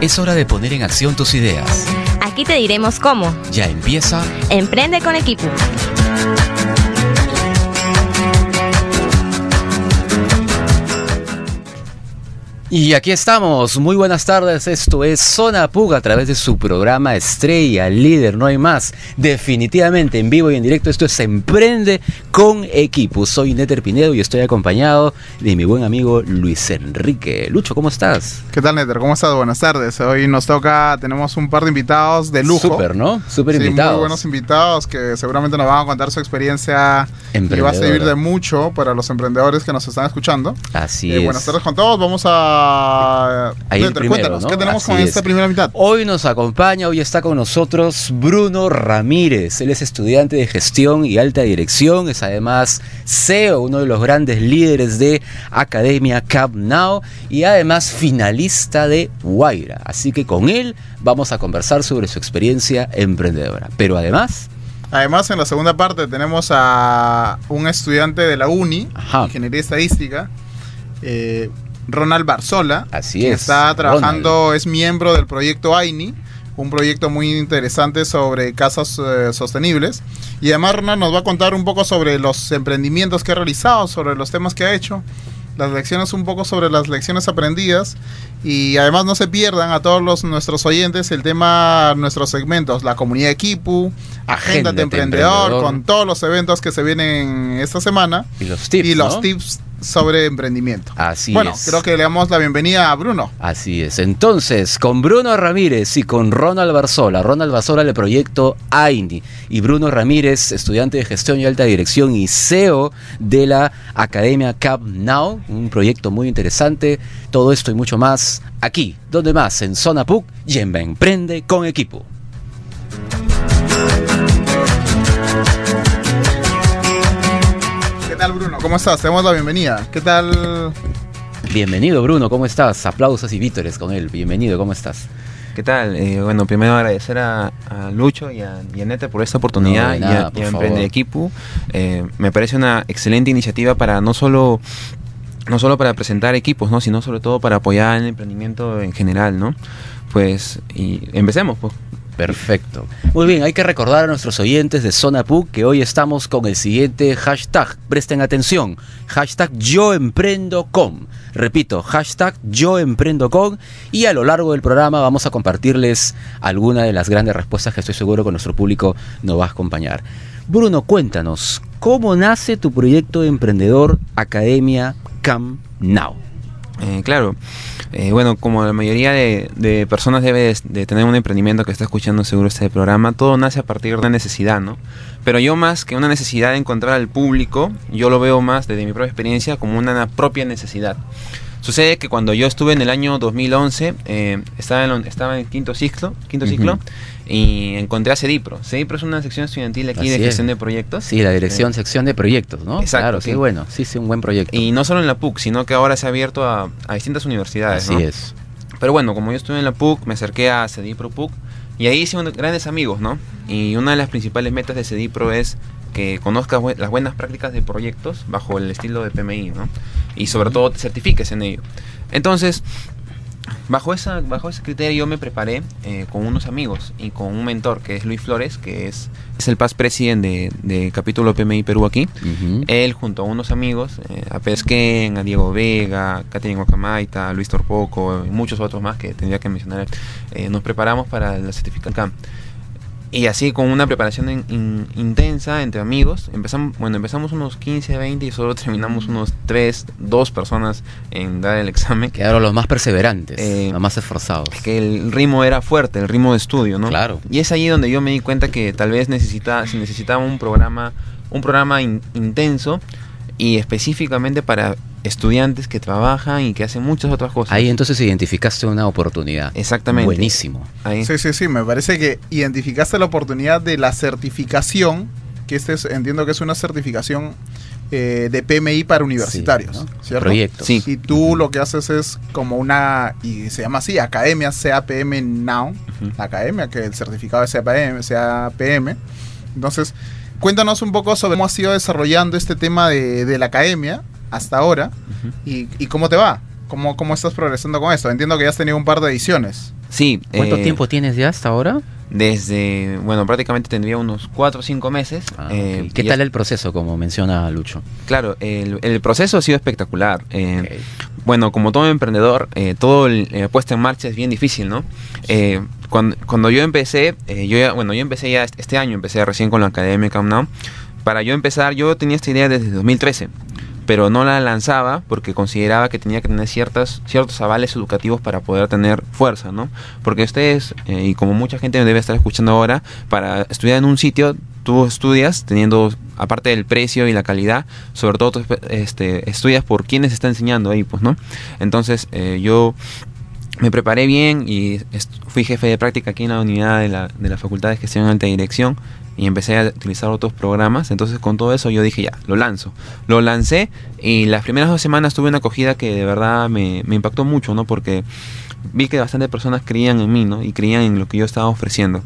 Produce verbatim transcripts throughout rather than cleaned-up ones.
Es hora de poner en acción tus ideas. Aquí te diremos cómo. Ya empieza Emprende con Equipo. Y aquí estamos, muy buenas tardes, esto es Zona Pug a través de su programa Estrella, Líder, no hay más. Definitivamente en vivo y en directo, esto es Emprende con Equipo. Soy Néter Pinedo y estoy acompañado de mi buen amigo Luis Enrique. Lucho, ¿cómo estás? ¿Qué tal, Néter? ¿Cómo estás? Buenas tardes. Hoy nos toca, tenemos un par de invitados de lujo. Súper, ¿no? Súper sí, invitados. Muy buenos invitados que seguramente nos van a contar su experiencia y va a servir de mucho para los emprendedores que nos están escuchando. Así eh, es. Buenas tardes con todos. Vamos a Ahí Néter, primero, cuéntanos, ¿no? ¿qué tenemos Así con es. esta primera mitad? Hoy nos acompaña, hoy está con nosotros Bruno Ramírez. Él es estudiante de gestión y alta dirección, es además C E O, uno de los grandes líderes de Academia CapNow y además finalista de Wayra. Así que con él vamos a conversar sobre su experiencia emprendedora. Pero además... Además, en la segunda parte tenemos a un estudiante de la uni, Ajá. Ingeniería Estadística, eh, Ronald Barzola. Así que es. está trabajando, Ronald. es miembro del proyecto AINI, un proyecto muy interesante sobre casas eh, sostenibles. Y además Ronald nos va a contar un poco sobre los emprendimientos que ha realizado, sobre los temas que ha hecho, las lecciones, un poco sobre las lecciones aprendidas. Y además no se pierdan a todos los, nuestros oyentes el tema, nuestros segmentos, la comunidad Equipo, Agenda de Emprendedor, emprendedor, con todos los eventos que se vienen esta semana. Y los tips, Y los ¿no? tips sobre emprendimiento. Así bueno, es. creo que le damos la bienvenida a Bruno. Así es. Entonces, con Bruno Ramírez y con Ronald Barzola. Ronald Barzola del proyecto AINI y Bruno Ramírez, estudiante de gestión y alta dirección y C E O de la Academia CapNow, un proyecto muy interesante. Todo esto y mucho más aquí, donde más, en Zona Pug y en Emprende con Equipo. ¿Qué tal, Bruno? ¿Cómo estás? Te damos la bienvenida. ¿Qué tal? Bienvenido, Bruno, ¿cómo estás? Aplausos y vítores con él. Bienvenido, ¿cómo estás? ¿Qué tal? Eh, bueno, primero agradecer a, a Lucho y a, y a Néter por esta oportunidad. No, de nada, y a, por y a favor. Emprende Equipo. Eh, me parece una excelente iniciativa para no solo no solo para presentar equipos, ¿no? Sino sobre todo para apoyar el emprendimiento en general, ¿no? Pues, y empecemos, pues. Perfecto. Muy bien, hay que recordar a nuestros oyentes de Zona Pug que hoy estamos con el siguiente hashtag. Presten atención. Hashtag Yo Emprendo Con. Repito, hashtag Yo Emprendo Con. Y a lo largo del programa vamos a compartirles algunas de las grandes respuestas que estoy seguro que nuestro público nos va a acompañar. Bruno, cuéntanos, ¿cómo nace tu proyecto de emprendedor Academia CapNow? Eh, claro, eh, bueno, como la mayoría de, de personas debe de, de tener un emprendimiento que está escuchando seguro este programa, todo nace a partir de una necesidad, ¿no? Pero yo más que una necesidad de encontrar al público, yo lo veo más desde mi propia experiencia como una propia necesidad. Sucede que cuando yo estuve en el año dos mil once, eh, estaba, en, estaba en quinto ciclo, quinto Uh-huh. ciclo y encontré a CEDIPRO. CEDIPRO es una sección estudiantil aquí Así de es. gestión de proyectos. Sí, la dirección, Eh, sección de proyectos, ¿no? Exacto, Claro, sí. qué bueno. Sí, sí, un buen proyecto. Y no solo en la P U C, sino que ahora se ha abierto a, a distintas universidades, Así ¿no? es. Pero bueno, como yo estuve en la P U C, me acerqué a CEDIPRO P U C y ahí hice un- grandes amigos, ¿no? Y una de las principales metas de CEDIPRO es que conozcas bu- las buenas prácticas de proyectos bajo el estilo de P M I, ¿no? Y sobre todo te certifiques en ello. Entonces, bajo, esa, bajo ese criterio yo me preparé eh, con unos amigos y con un mentor que es Luis Flores, que es, es el past president de, de capítulo P M I Perú aquí. Uh-huh. Él junto a unos amigos, eh, a Pesquén, a Diego Vega, a Catherine Guacamaita, a Luis Torpoco y muchos otros más que tendría que mencionar, eh, nos preparamos para la certificación. Y así con una preparación in, in, intensa entre amigos, empezamos, bueno, empezamos unos quince, veinte y solo terminamos unos tres, dos personas en dar el examen. Quedaron los más perseverantes, Eh, los más esforzados. Es que el ritmo era fuerte, el ritmo de estudio, ¿no? Claro. Y es ahí donde yo me di cuenta que tal vez necesitaba, si necesitaba un programa, un programa in, intenso y específicamente para estudiantes que trabajan y que hacen muchas otras cosas. Ahí entonces identificaste una oportunidad. Exactamente. Buenísimo. Ahí. Sí, sí, sí, me parece que identificaste la oportunidad de la certificación, que este es, entiendo que es una certificación eh, de P M I para universitarios, Sí, ¿no? ¿cierto? Proyectos. Sí. Y tú lo que haces es como una, y se llama así, Academia C A P M Now, Ujú. la Academia, que el certificado de C A P M, C A P M. Entonces, cuéntanos un poco sobre cómo has ido desarrollando este tema de, de la Academia hasta ahora Ujú. y, y cómo te va, cómo, cómo estás progresando con esto. Entiendo que ya has tenido un par de ediciones. Sí. ¿Cuánto eh, tiempo tienes ya hasta ahora? Desde, bueno, prácticamente tendría unos cuatro o cinco meses. Ah, eh, ok. ¿Qué y tal es- el proceso, como menciona Lucho? Claro, el, el proceso ha sido espectacular. Eh, Ok. Bueno, como todo emprendedor, eh, todo el eh, puesta en marcha es bien difícil, ¿no? Eh, cuando, cuando yo empecé, eh, yo ya, bueno, yo empecé ya este este año, empecé recién con la Academia CapNow. Para yo empezar, yo tenía esta idea desde dos mil trece, pero no la lanzaba porque consideraba que tenía que tener ciertas, ciertos avales educativos para poder tener fuerza, ¿no? Porque ustedes, eh, y como mucha gente me debe estar escuchando ahora, para estudiar en un sitio, tú estudias teniendo, aparte del precio y la calidad, sobre todo tú este, estudias por quienes está enseñando ahí, pues, ¿no? Entonces, eh, yo me preparé bien y est- fui jefe de práctica aquí en la unidad de la, de la Facultad de Gestión y Alta Dirección y empecé a utilizar otros programas. Entonces, con todo eso yo dije, ya, lo lanzo. Lo lancé y las primeras dos semanas tuve una acogida que de verdad me, me impactó mucho, ¿no? Porque vi que bastantes personas creían en mí, ¿no? Y creían en lo que yo estaba ofreciendo.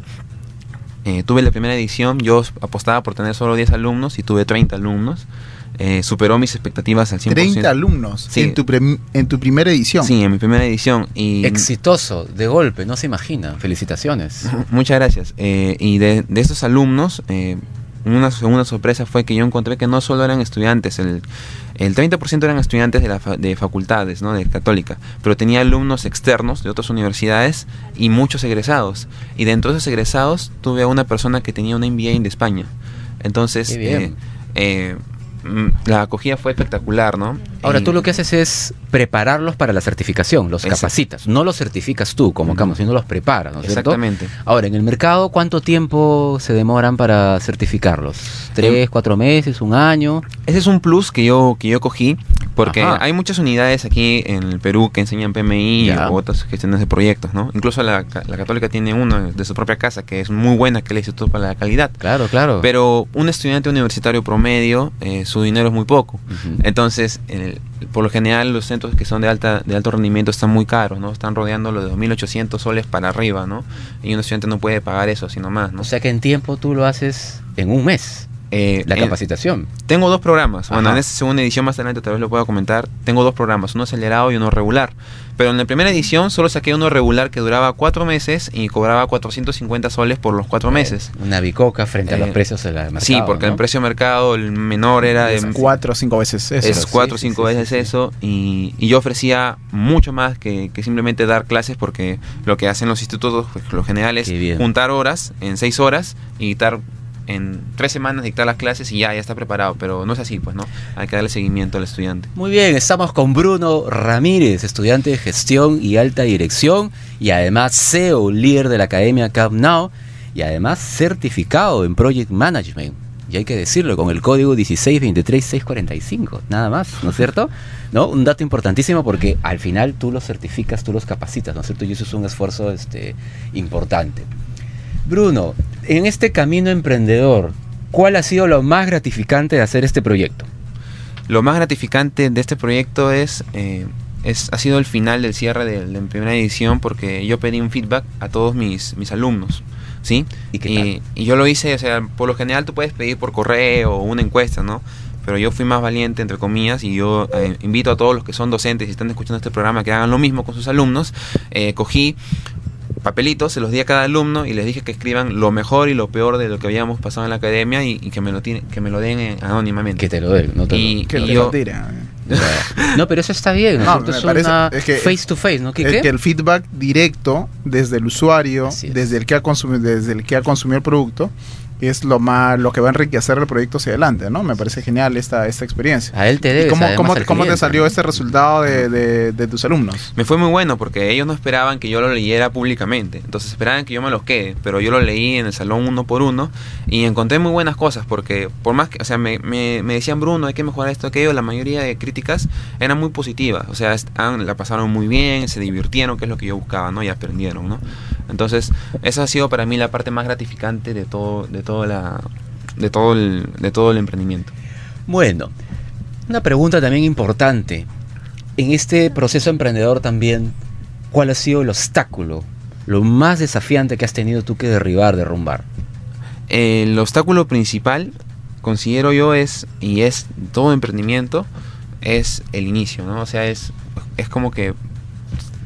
Eh, tuve la primera edición, yo apostaba por tener solo diez alumnos y tuve treinta alumnos. Eh, superó mis expectativas al cien por ciento. treinta alumnos Sí. en, tu prem- en tu primera edición. Sí, en mi primera edición. Y Exitoso, de golpe, no se imagina. Felicitaciones. muchas gracias. Eh, y de, de estos alumnos, eh, una segunda sorpresa fue que yo encontré que no solo eran estudiantes, el, el treinta por ciento eran estudiantes de, la fa- de facultades, ¿no? De Católica, pero tenía alumnos externos de otras universidades y muchos egresados. Y dentro de esos egresados tuve a una persona que tenía una M B A de España. Entonces, Qué bien. eh, eh, mm, la acogida fue espectacular, ¿no? Ahora, Y- tú lo que haces es prepararlos para la certificación, los Exacto. capacitas. No los certificas tú como Ujú. Camo, sino los preparas, ¿no es cierto? Exactamente. Ahora, en el mercado, ¿cuánto tiempo se demoran para certificarlos? ¿Tres, cuatro meses, un año? Ese es un plus que yo que yo cogí porque Ajá. hay muchas unidades aquí en el Perú que enseñan P M I Ya. o otras gestiones de proyectos, ¿no? Incluso la, ca- la Católica tiene una de su propia casa que es muy buena, que es el Instituto para la Calidad. Claro, claro. Pero un estudiante universitario promedio, eh, su dinero es muy poco. Ujú. Entonces, el- por lo general, los centros que son de alta de alto rendimiento están muy caros, ¿no? Están rodeando los de dos mil ochocientos soles para arriba, ¿no? Y un estudiante no puede pagar eso, sino más, ¿no? O sea que en tiempo tú lo haces en un mes, Eh, la en- capacitación. Tengo dos programas. Bueno, Ajá. en esta segunda edición más adelante tal vez lo pueda comentar. Tengo dos programas, uno acelerado y uno regular. Pero en la primera edición solo saqué uno regular que duraba cuatro meses y cobraba cuatrocientos cincuenta soles por los cuatro meses. Una bicoca frente a los Eh, precios del mercado. Sí, porque ¿no? el precio de mercado, el menor era de... Es cuatro o cinco veces eso. es sí, cuatro o sí, cinco sí, veces sí, sí. eso y, y yo ofrecía mucho más que, que simplemente dar clases porque lo que hacen los institutos pues, lo general es Qué bien. juntar horas en seis horas y dictar en tres semanas dictar las clases y ya, ya está preparado, pero no es así, pues, ¿no? Hay que darle seguimiento al estudiante. Muy bien, estamos con Bruno Ramírez, estudiante de gestión y alta dirección y además C E O, líder de la Academia CapNow y además certificado en Project Management. Y hay que decirlo, con el código dieciséis veintitrés seiscientos cuarenta y cinco, nada más, ¿no es cierto? ¿No? Un dato importantísimo porque al final tú los certificas, tú los capacitas, ¿no es cierto? Y eso es un esfuerzo este, importante. Bruno, en este camino emprendedor, ¿cuál ha sido lo más gratificante de hacer este proyecto? Lo más gratificante de este proyecto es, eh, es ha sido el final del cierre de la primera edición porque yo pedí un feedback a todos mis, mis alumnos, ¿sí? ¿Y qué tal? y yo lo hice, o sea, por lo general tú puedes pedir por correo o una encuesta, ¿no? Pero yo fui más valiente, entre comillas, y yo eh, invito a todos los que son docentes y están escuchando este programa que hagan lo mismo con sus alumnos. Eh, cogí papelitos, se los di a cada alumno y les dije que escriban lo mejor y lo peor de lo que habíamos pasado en la academia y, y que me lo tiene, que me lo den eh, anónimamente. Que te lo den, no te Y- lo... Que y te yo- lo tira. O sea, no, pero eso está bien, ¿no es No, cierto? me Es parece- una es que- face to face, ¿no? Es ¿Qué? que el feedback directo desde el usuario, Así es. desde el que ha consumido, desde el que ha consumido el producto, es lo más, lo que va a enriquecer el proyecto hacia adelante, ¿no? Me parece genial esta, esta experiencia. A él te ¿Y debes, cómo, además, cómo, al cómo te cliente, salió ¿no? este resultado de, de- de tus alumnos? Me fue muy bueno porque ellos no esperaban que yo lo leyera públicamente. Entonces esperaban que yo me los quede. Pero yo lo leí en el salón uno por uno y encontré muy buenas cosas porque por más que, o sea, me, me, me decían, Bruno, hay que mejorar esto, aquello, la mayoría de críticas eran muy positivas. O sea, est- han- la pasaron muy bien, se divirtieron, que es lo que yo buscaba, ¿no? Y aprendieron, ¿no? Entonces, esa ha sido para mí la parte más gratificante de todo, de toda la, de todo el, de todo el emprendimiento. Bueno, una pregunta también importante. En este proceso emprendedor también, ¿cuál ha sido el obstáculo, lo más desafiante que has tenido tú que derribar, derrumbar? El obstáculo principal, considero yo, es, y es todo emprendimiento, es el inicio, ¿no? O sea, es, es como que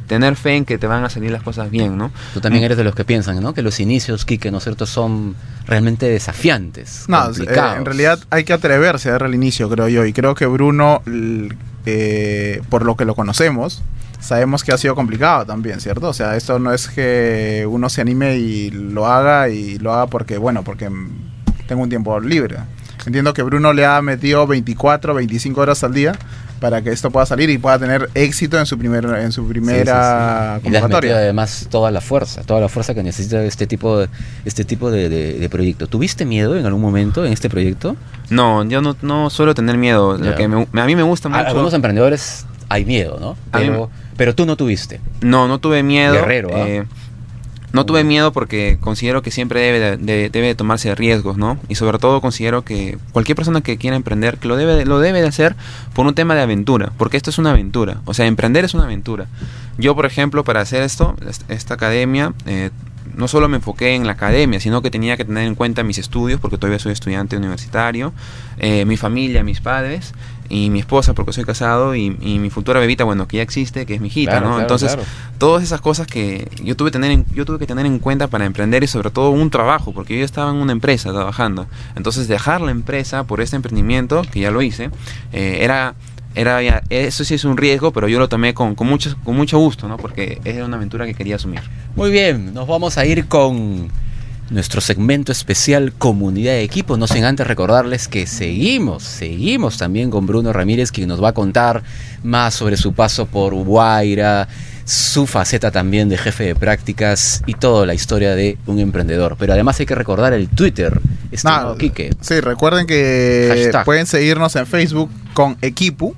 tener fe en que te van a salir las cosas bien, ¿no? Tú también eres de los que piensan, ¿no? Que los inicios, Quique, ¿no es cierto?, son realmente desafiantes, No, complicados. eh, en realidad hay que atreverse a dar el inicio, creo yo. Y creo que Bruno, l- eh, por lo que lo conocemos, sabemos que ha sido complicado también, ¿cierto? O sea, esto no es que uno se anime y lo haga y lo haga porque, bueno, porque mm, tengo un tiempo libre. Entiendo que Bruno le ha metido veinticuatro, veinticinco horas al día para que esto pueda salir y pueda tener éxito en su primer, en su primera Sí, sí, sí. Y le has metido convocatoria. además toda la fuerza, toda la fuerza que necesita este tipo de, este tipo de, de, de proyecto. ¿Tuviste miedo en algún momento en este proyecto? No, yo no, no suelo tener miedo. Ya. Lo que me- a mí me gusta A mucho. algunos emprendedores hay miedo, ¿no? A mí- Pero, pero tú no tuviste. No, no tuve miedo. Guerrero, ¿ah? eh, no tuve miedo porque considero que siempre debe de, de- debe de tomarse riesgos, ¿no? Y sobre todo considero que cualquier persona que quiera emprender, que lo debe, de- lo debe de hacer por un tema de aventura, porque esto es una aventura. O sea, emprender es una aventura. Yo, por ejemplo, para hacer esto, est- esta academia, eh, no solo me enfoqué en la academia, sino que tenía que tener en cuenta mis estudios, porque todavía soy estudiante universitario, eh, mi familia, mis padres y mi esposa, porque soy casado, y, y mi futura bebita, bueno, que ya existe, que es mi hijita, Claro, ¿no? claro, Entonces, claro. todas esas cosas que yo tuve, tener en- yo tuve que tener en cuenta para emprender y sobre todo un trabajo, porque yo estaba en una empresa trabajando. Entonces, dejar la empresa por este emprendimiento, que ya lo hice, eh, era... Era ya, eso sí es un riesgo, pero yo lo tomé con, con, mucho, con mucho gusto, ¿no? Porque era una aventura que quería asumir. Muy bien, nos vamos a ir con nuestro segmento especial Comunidad de Equipo. No sin antes recordarles que seguimos, seguimos también con Bruno Ramírez, quien nos va a contar más sobre su paso por Guaira, su faceta también de jefe de prácticas y toda la historia de un emprendedor. Pero además hay que recordar el Twitter, estimado Nah, Quique. Sí, recuerden que Hashtag. pueden seguirnos en Facebook con Equipu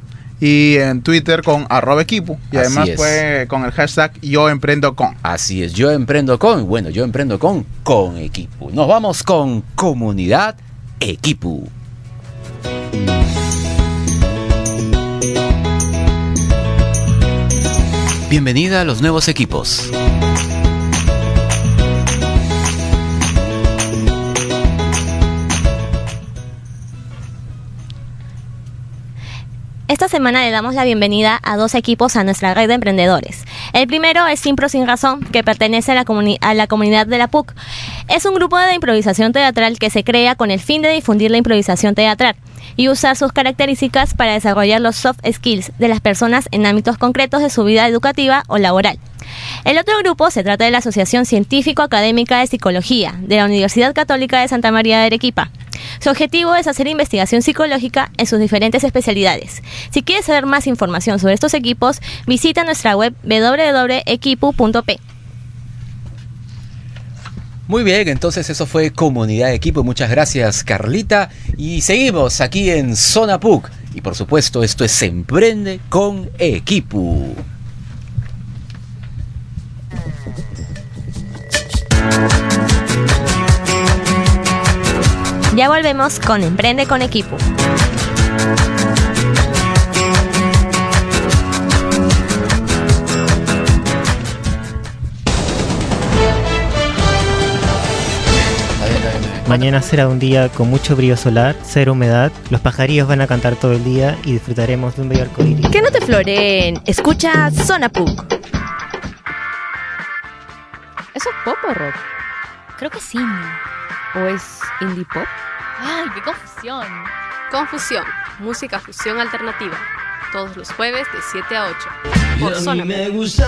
y en Twitter con arroba Equipu. Y Así además es. puede con el hashtag Yo Emprendo Con. Así es, yo emprendo con, bueno, yo emprendo con, con Equipo. Nos vamos con Comunidad Equipo. Bienvenida a los nuevos equipos. Esta semana le damos la bienvenida a dos equipos a nuestra red de emprendedores. El primero es Impro Sin Razón, que pertenece a la, comuni- a la comunidad de la P U C. Es un grupo de improvisación teatral que se crea con el fin de difundir la improvisación teatral y usar sus características para desarrollar los soft skills de las personas en ámbitos concretos de su vida educativa o laboral. El otro grupo se trata de la Asociación Científico-Académica de Psicología de la Universidad Católica de Santa María de Arequipa. Su objetivo es hacer investigación psicológica en sus diferentes especialidades. Si quieres saber más información sobre estos equipos, visita nuestra web w w w punto equipu punto p. Muy bien, entonces eso fue Comunidad Equipo. Muchas gracias, Carlita. Y seguimos aquí en Zona P U C. Y por supuesto, esto es Emprende con Equipo. Ya volvemos con Emprende con Equipo. Mañana será un día con mucho brillo solar, cero humedad, los pajarillos van a cantar todo el día y disfrutaremos de un bello arcoíris. Que no te floreen, escucha Zona P U C. ¿Eso es pop o rock? Creo que sí. ¿O es indie pop? ¡Ay, qué confusión! Confusión, música fusión alternativa. Todos los jueves de siete a ocho. Por Zona P U C.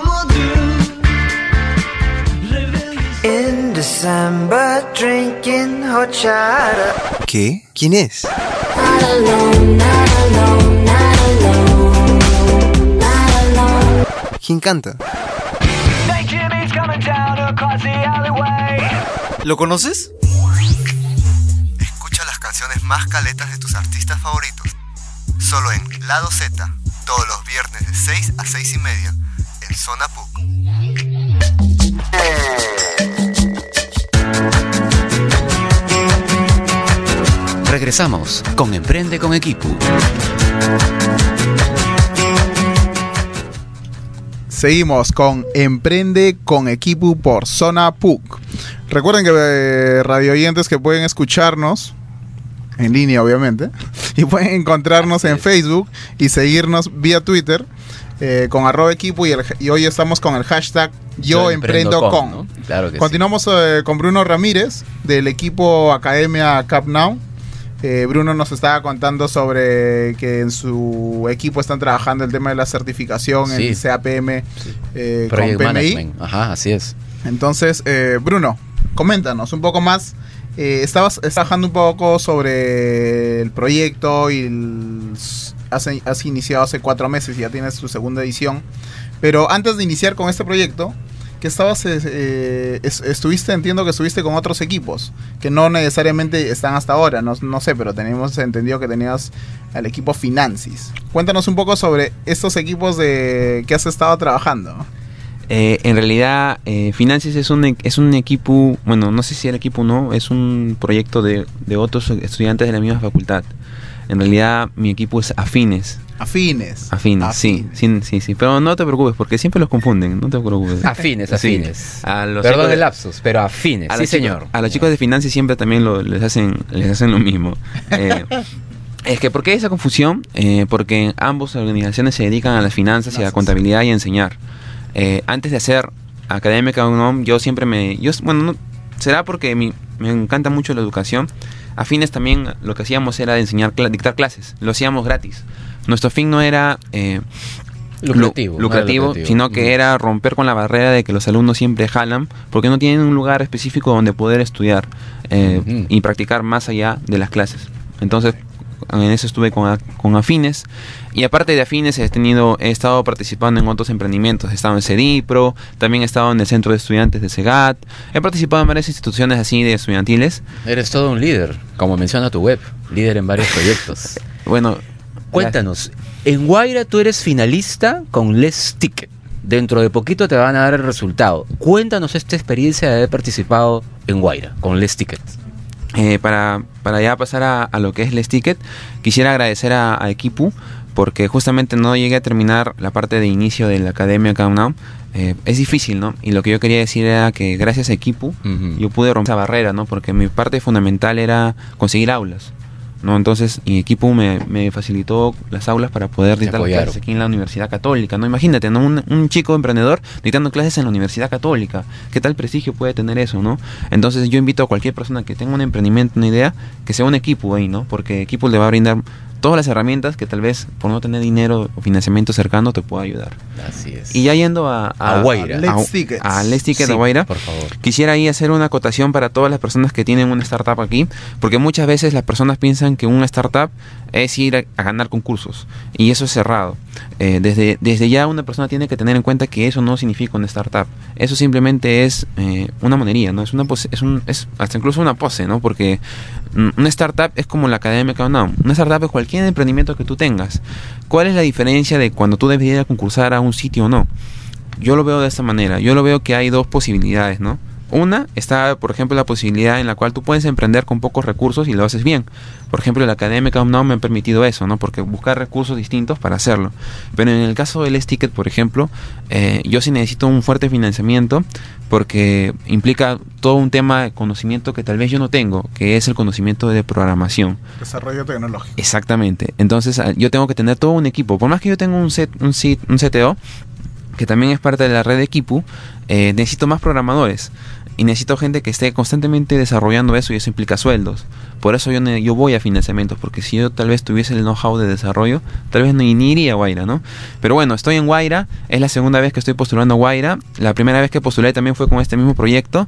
In December, drinking horchata. ¿Qué? ¿Quién es? ¿Quién canta? ¿Lo conoces? Escucha las canciones más caletas de tus artistas favoritos. Solo en Lado Z, todos los viernes de seis a seis y media, en Zona P U C. Regresamos con Emprende con Equipo. Seguimos con Emprende con Equipo por Zona P U C. Recuerden que eh, radio oyentes que pueden escucharnos en línea, obviamente, y pueden encontrarnos en Facebook y seguirnos vía Twitter eh, con arroba equipo y, el, y hoy estamos con el hashtag Yo, Yo Emprendo, Emprendo con. ¿no? Claro que Continuamos sí. eh, con Bruno Ramírez del equipo Academia CapNow. Eh, Bruno nos estaba contando sobre que en su equipo están trabajando el tema de la certificación sí. en C A P M sí. eh, con Project P M I. Management. Ajá, así es. Entonces, eh, Bruno, coméntanos un poco más. Eh, estabas trabajando un poco sobre el proyecto y el, has, has iniciado hace cuatro meses y ya tienes tu segunda edición. Pero antes de iniciar con este proyecto, que estabas, eh, es, estuviste, entiendo que estuviste con otros equipos, que no necesariamente están hasta ahora, no, no sé, pero tenemos entendido que tenías al equipo Financis. Cuéntanos un poco sobre estos equipos de que has estado trabajando. Eh, en realidad, eh, Financis es un, es un equipo, bueno, no sé si el equipo no, es un proyecto de, de otros estudiantes de la misma facultad. En realidad, mi equipo es Afines. Afines. Afines, Afines. Sí, sí, sí, sí. Pero no te preocupes, porque siempre los confunden, no te preocupes. Afines, afines. Sí. A los Perdón chicos el lapsus, pero afines, a sí los señor. Chicos, a los chicos de Financis siempre también lo, les, hacen, les hacen lo mismo. Eh, es que, ¿por qué esa confusión? Eh, porque ambas organizaciones se dedican a las finanzas y a la contabilidad y a enseñar. Eh, antes de hacer académica o no, yo siempre me... yo Bueno, no, será porque mi, me encanta mucho la educación. Afines también lo que hacíamos era enseñar, dictar clases. Lo hacíamos gratis. Nuestro fin no era eh, lucrativo, lucrativo, no lucrativo, sino que era romper con la barrera de que los alumnos siempre jalan porque no tienen un lugar específico donde poder estudiar eh, uh-huh. y practicar más allá de las clases. Entonces, en eso estuve con, con Afines. Y aparte de Afines he tenido he estado participando en otros emprendimientos. He estado en CEDIPRO, también he estado en el Centro de Estudiantes de SEGAT. He participado en varias instituciones así de estudiantiles. Eres todo un líder, como menciona tu web, líder en varios proyectos. Bueno, cuéntanos, en Guaira tú eres finalista con Let's Ticket. Dentro de poquito te van a dar el resultado. Cuéntanos esta experiencia de haber participado en Guaira con Let's Ticket. Eh, para, para ya pasar a, a lo que es Let's Ticket, quisiera agradecer a, a Equipu, porque justamente no llegué a terminar la parte de inicio de la Academia CapNow. Eh, es difícil, ¿no? Y lo que yo quería decir era que gracias a Equipu uh-huh. yo pude romper esa barrera, ¿no? Porque mi parte fundamental era conseguir aulas, ¿no? Entonces, y Equipu me, me facilitó las aulas para poder dictar las clases aquí en la Universidad Católica, ¿no? Imagínate, ¿no? Un, un chico emprendedor dictando clases en la Universidad Católica. ¿Qué tal prestigio puede tener eso, no? Entonces, yo invito a cualquier persona que tenga un emprendimiento, una idea, que sea un Equipu ahí, ¿no? Porque Equipu le va a brindar todas las herramientas que tal vez por no tener dinero o financiamiento cercano te pueda ayudar. Así es. Y ya yendo a, a, a Guaira, a Let's Ticket, a, a Let's Ticket sí, de Guaira, por favor. Quisiera ahí hacer una acotación para todas las personas que tienen una startup aquí, porque muchas veces las personas piensan que una startup es ir a, a ganar concursos, y eso es cerrado. Eh, desde, desde ya una persona tiene que tener en cuenta que eso no significa una startup. Eso simplemente es eh, una monería, ¿no? Es una pose, es un, es hasta incluso una pose, ¿no? Porque mm, una startup es como la Academia CapNow. Una startup es cualquier emprendimiento que tú tengas. ¿Cuál es la diferencia de cuando tú debes ir a concursar a un sitio o no? Yo lo veo de esta manera. Yo lo veo que hay dos posibilidades, ¿no? Una, está, por ejemplo, la posibilidad en la cual tú puedes emprender con pocos recursos y lo haces bien. Por ejemplo, la Academia CapNow me ha permitido eso, ¿no? Porque buscar recursos distintos para hacerlo. Pero en el caso del Let's Ticket, por ejemplo, eh, yo sí necesito un fuerte financiamiento porque implica todo un tema de conocimiento que tal vez yo no tengo, que es el conocimiento de programación. Desarrollo tecnológico. Exactamente. Entonces, yo tengo que tener todo un equipo. Por más que yo tenga un, set, un, sit, un C T O, que también es parte de la red de Equipu, eh, necesito más programadores. Y necesito gente que esté constantemente desarrollando eso, y eso implica sueldos. Por eso yo, ne- yo voy a financiamientos, porque si yo tal vez tuviese el know-how de desarrollo, tal vez ni, ni iría a Guaira, ¿no? Pero bueno, estoy en Guaira, es la segunda vez que estoy postulando a Guaira. La primera vez que postulé también fue con este mismo proyecto,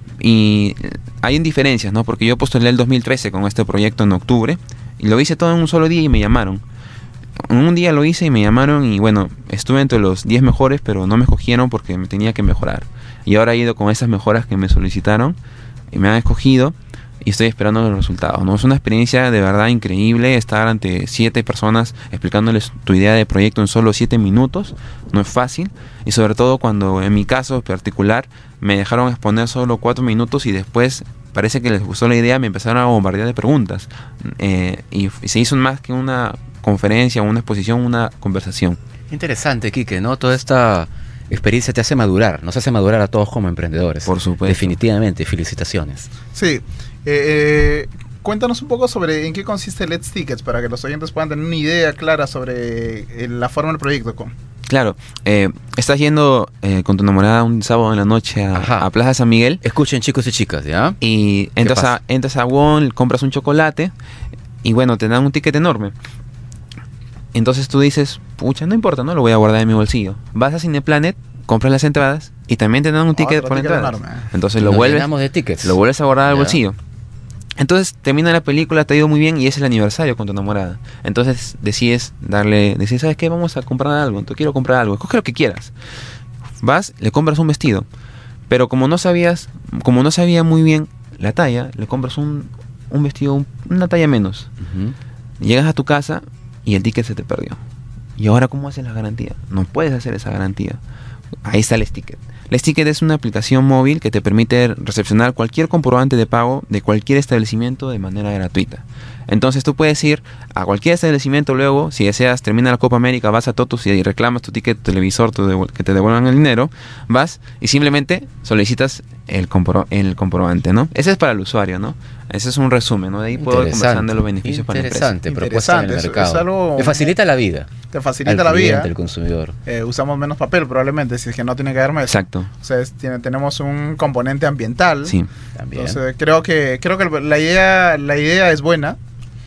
y hay diferencias, ¿no? Porque yo postulé el dos mil trece con este proyecto en octubre, y lo hice todo en un solo día y me llamaron. Un día lo hice y me llamaron, y bueno, estuve entre los diez mejores, pero no me escogieron porque me tenía que mejorar. Y ahora he ido con esas mejoras que me solicitaron y me han escogido, y estoy esperando los resultados, ¿no? Es una experiencia de verdad increíble estar ante siete personas explicándoles tu idea de proyecto en solo siete minutos. No es fácil, y sobre todo cuando en mi caso particular me dejaron exponer solo cuatro minutos y después parece que les gustó la idea, me empezaron a bombardear de preguntas, eh, y, y se hizo más que una conferencia, una exposición, una conversación. Interesante, Quique, ¿no? Toda esta experiencia te hace madurar, nos hace madurar a todos como emprendedores. Por supuesto. Definitivamente, felicitaciones. Sí. Eh, eh, cuéntanos un poco sobre en qué consiste Let's Tickets, para que los oyentes puedan tener una idea clara sobre eh, la forma del proyecto. Claro, eh, estás yendo eh, con tu enamorada un sábado en la noche a, a Plaza San Miguel. Escuchen, chicos y chicas, ¿ya? Y entras a, entras a Won, compras un chocolate y bueno, te dan un ticket enorme. Entonces tú dices, pucha, no importa, no lo voy a guardar en mi bolsillo. Vas a Cineplanet, compras las entradas y también te dan un ticket Otro por ticket entrada. enorme. Entonces lo Nos vuelves, llenamos de tickets. lo vuelves a guardar al Ya. bolsillo. Entonces termina la película, te ha ido muy bien y es el aniversario con tu enamorada. Entonces decides darle, decides, ¿sabes qué? Vamos a comprar algo, tú quiero comprar algo, escoge lo que quieras. Vas, le compras un vestido, pero como no sabías, como no sabía muy bien la talla, le compras un, un vestido, un- una talla menos. Ujú. Llegas a tu casa y el ticket se te perdió. ¿Y ahora cómo haces la garantía? No puedes hacer esa garantía. Ahí está el Sticket. El Sticket es una aplicación móvil que te permite recepcionar cualquier comprobante de pago de cualquier establecimiento de manera gratuita. Entonces tú puedes ir a cualquier establecimiento luego, si deseas, termina la Copa América, vas a Totus y reclamas tu ticket televisor, tu devol- que te devuelvan el dinero, vas y simplemente solicitas el, compro el comprobante, ¿no? Ese es para el usuario, ¿no? Ese es un resumen, ¿no? De ahí puedo ir conversando de los beneficios para la empresa. Interesante, propuesta en el Interesante, mercado. es- es algo- Te facilita la vida. Te facilita al la cliente, vida. al consumidor. Eh, usamos menos papel probablemente, si es que no tiene que haber más. Exacto. O sea, es- tiene- tenemos un componente ambiental. Sí. También. Entonces creo que creo que la idea la idea es buena.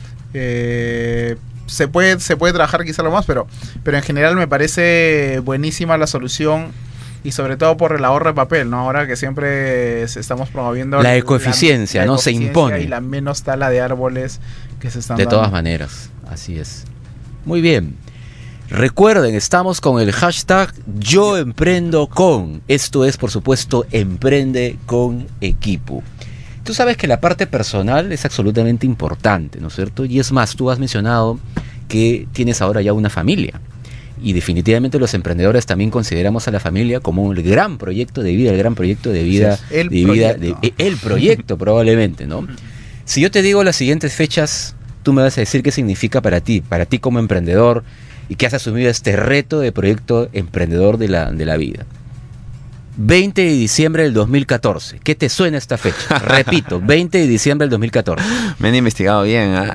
Eh, se puede se puede trabajar quizá lo más, pero pero en general me parece buenísima la solución y sobre todo por el ahorro de papel, ¿no? Ahora que siempre se- estamos promoviendo La ecoeficiencia, ¿no? Se impone. y la menos tala de árboles que se están De dando. todas maneras, así es. Muy bien. Recuerden, estamos con el hashtag Yo Emprendo Con. Esto es, por supuesto, Emprende con Equipo. Tú sabes que la parte personal es absolutamente importante, ¿no es cierto? Y es más, tú has mencionado que tienes ahora ya una familia. Y definitivamente los emprendedores también consideramos a la familia como el gran proyecto de vida, el gran proyecto de vida, Sí, el de vida, proyecto. de- el proyecto probablemente, ¿no? Si yo te digo las siguientes fechas, tú me vas a decir qué significa para ti, para ti como emprendedor y que has asumido este reto de proyecto emprendedor de la, de la vida. veinte de diciembre del dos mil catorce. ¿Qué te suena esta fecha? Repito, veinte de diciembre del dos mil catorce. Me han investigado bien, ¿ah?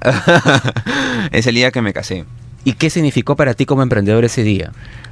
Es el día que me casé. ¿Y qué significó para ti como emprendedor ese día?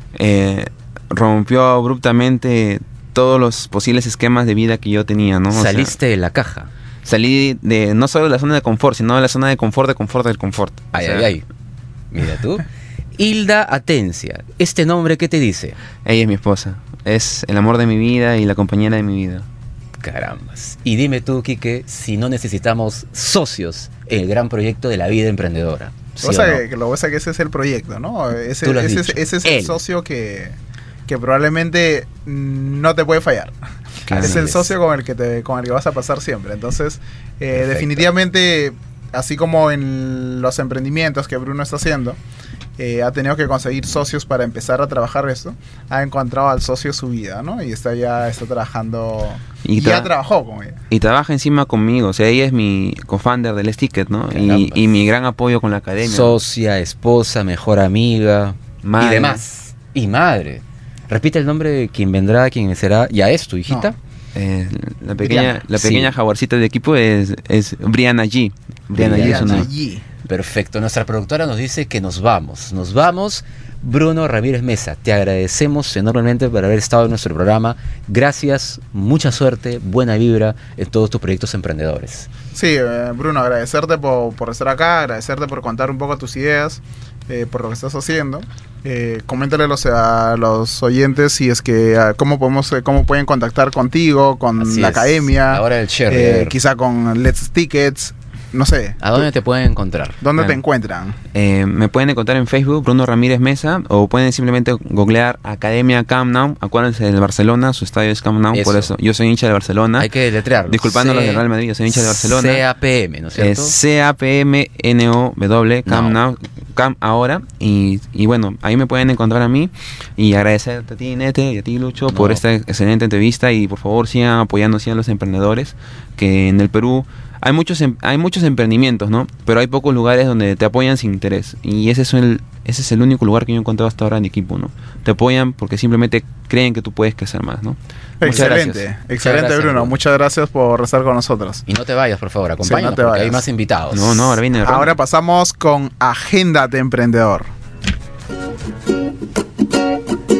Eh, rompió abruptamente todos los posibles esquemas de vida que yo tenía, ¿no? O sea, Saliste de la caja. salí de no solo de la zona de confort, sino de la zona de confort, de confort, del confort. O Ay, sea, ay, ay. Mira tú. Hilda Atencia. ¿Este nombre qué te dice? Ella es mi esposa. Es el amor de mi vida y la compañera de mi vida. Carambas. Y dime tú, Quique, si no necesitamos socios en el gran proyecto de la vida emprendedora. ¿Sí Lo que o pasa no? que- que lo que pasa es que ese es el proyecto, ¿no? Ese, Tú lo has ese, es- dicho. ese es Él. el socio que, que probablemente mm, no te puede fallar. Claro. Es el es. socio con el que te, con el que vas a pasar siempre. Entonces, eh, Perfecto. definitivamente, así como en los emprendimientos que Bruno está haciendo, eh, ha tenido que conseguir socios para empezar a trabajar esto, ha encontrado al socio de su vida, ¿no? Y está ya está trabajando Y y, tra- ya trabajó con ella. Y trabaja encima conmigo. O sea, ella es mi co-founder del Sticket, ¿no? Y, Carambas. y mi gran apoyo con la academia. Socia, esposa, mejor amiga Madre. y demás. Y madre. Repite el nombre de quien vendrá, quien será. ¿Ya es tu hijita? No. Eh, la pequeña, Brianna. la pequeña Sí. jaguarcita del equipo es, es Brianna G. Brianna G es Brianna una... Allí. Perfecto. Nuestra productora nos dice que nos vamos. Nos vamos. Bruno Ramírez Mesa, te agradecemos enormemente por haber estado en nuestro programa. Gracias, mucha suerte, buena vibra en todos tus proyectos emprendedores. Sí, eh, Bruno, agradecerte por, por estar acá, agradecerte por contar un poco tus ideas, eh, por lo que estás haciendo. Eh, coméntale a los, a los oyentes si es que ah, cómo podemos eh, cómo pueden contactar contigo, con Así la es. academia, Ahora el share. eh, quizá con Let's Tickets, no sé. ¿A dónde te pueden encontrar? ¿Dónde te Bueno. encuentran? Eh, me pueden encontrar en Facebook, Bruno Ramírez Mesa, o pueden simplemente googlear Academia Camp Nou. Acuérdense del Barcelona, su estadio es Camp Nou, Eso. por eso yo soy hincha de Barcelona. Hay que deletrearlo. Disculpando a los C- de Real Madrid, yo soy hincha de Barcelona. C A P M, ¿no es cierto? Es C A P M N O W, Camp No. Now, Camp ahora. Y, y bueno, ahí me pueden encontrar a mí. Y agradecerte a ti, Nete, y a ti, Lucho, No. por esta excelente entrevista. Y por favor, sigan apoyando sigan a los emprendedores. Que en el Perú hay muchos em- hay muchos emprendimientos, ¿no? Pero hay pocos lugares donde te apoyan sin interés. Y ese es el, ese es el único lugar que yo he encontrado hasta ahora en equipo, ¿no? Te apoyan porque simplemente creen que tú puedes crecer más, ¿no? Muchas Excelente, gracias. excelente gracias, Bruno. Bruno. Muchas gracias por estar con nosotros. Y no te vayas, por favor, acompáñanos, no te porque hay vayas. más invitados. No, no, ahora viene el Ahora pasamos con Agenda de Emprendedor.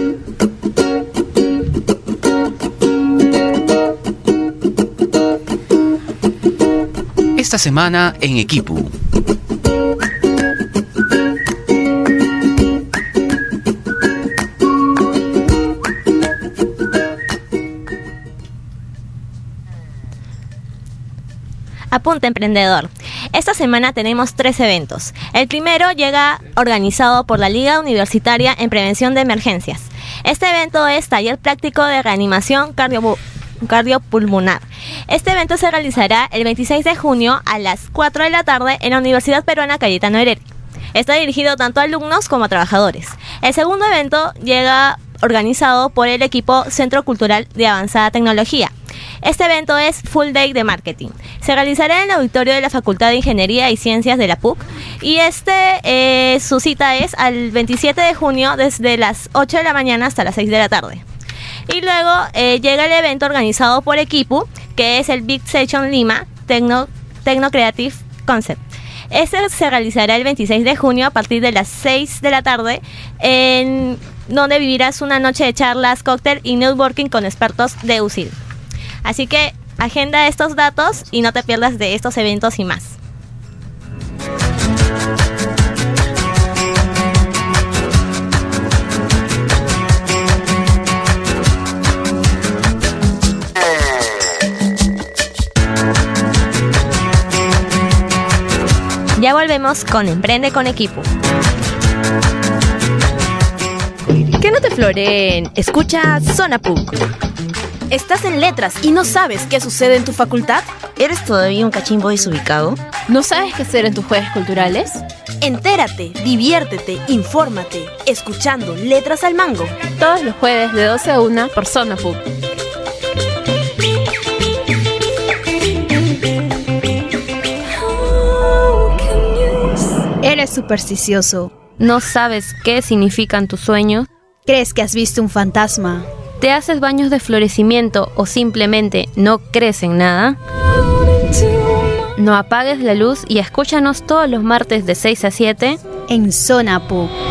Esta semana en Equipo. Apunte emprendedor. Esta semana tenemos tres eventos. El primero llega organizado por la Liga Universitaria en Prevención de Emergencias. Este evento es Taller Práctico de Reanimación Cardio Cardiopulmonar. Este evento se realizará el veintiséis de junio a las cuatro de la tarde en la Universidad Peruana Cayetano Heredia. Está dirigido tanto a alumnos como a trabajadores. El segundo evento llega organizado por el equipo Centro Cultural de Avanzada Tecnología. Este evento es Full Day de Marketing. Se realizará en el auditorio de la Facultad de Ingeniería y Ciencias de la P U C y este, eh, su cita es al veintisiete de junio desde las ocho de la mañana hasta las seis de la tarde. Y luego eh, llega el evento organizado por Equipo, que es el Big Session Lima Tecno, Tecno Creative Concept. Este se realizará el veintiséis de junio a partir de las seis de la tarde, en donde vivirás una noche de charlas, cóctel y networking con expertos de U S I L. Así que agenda estos datos y no te pierdas de estos eventos y más. Ya volvemos con Emprende con Equipo. Que no te floreen. Escucha Zona P U C. ¿Estás en letras y no sabes qué sucede en tu facultad? ¿Eres todavía un cachimbo desubicado? ¿No sabes qué hacer en tus jueves culturales? Entérate, diviértete, infórmate, escuchando Letras al Mango. Todos los jueves de doce a una por Zona P U C. ¿Eres supersticioso? ¿No sabes qué significan tus sueños? ¿Crees que has visto un fantasma? ¿Te haces baños de florecimiento o simplemente no crees en nada? No apagues la luz y escúchanos todos los martes de seis a siete en Zona P U C.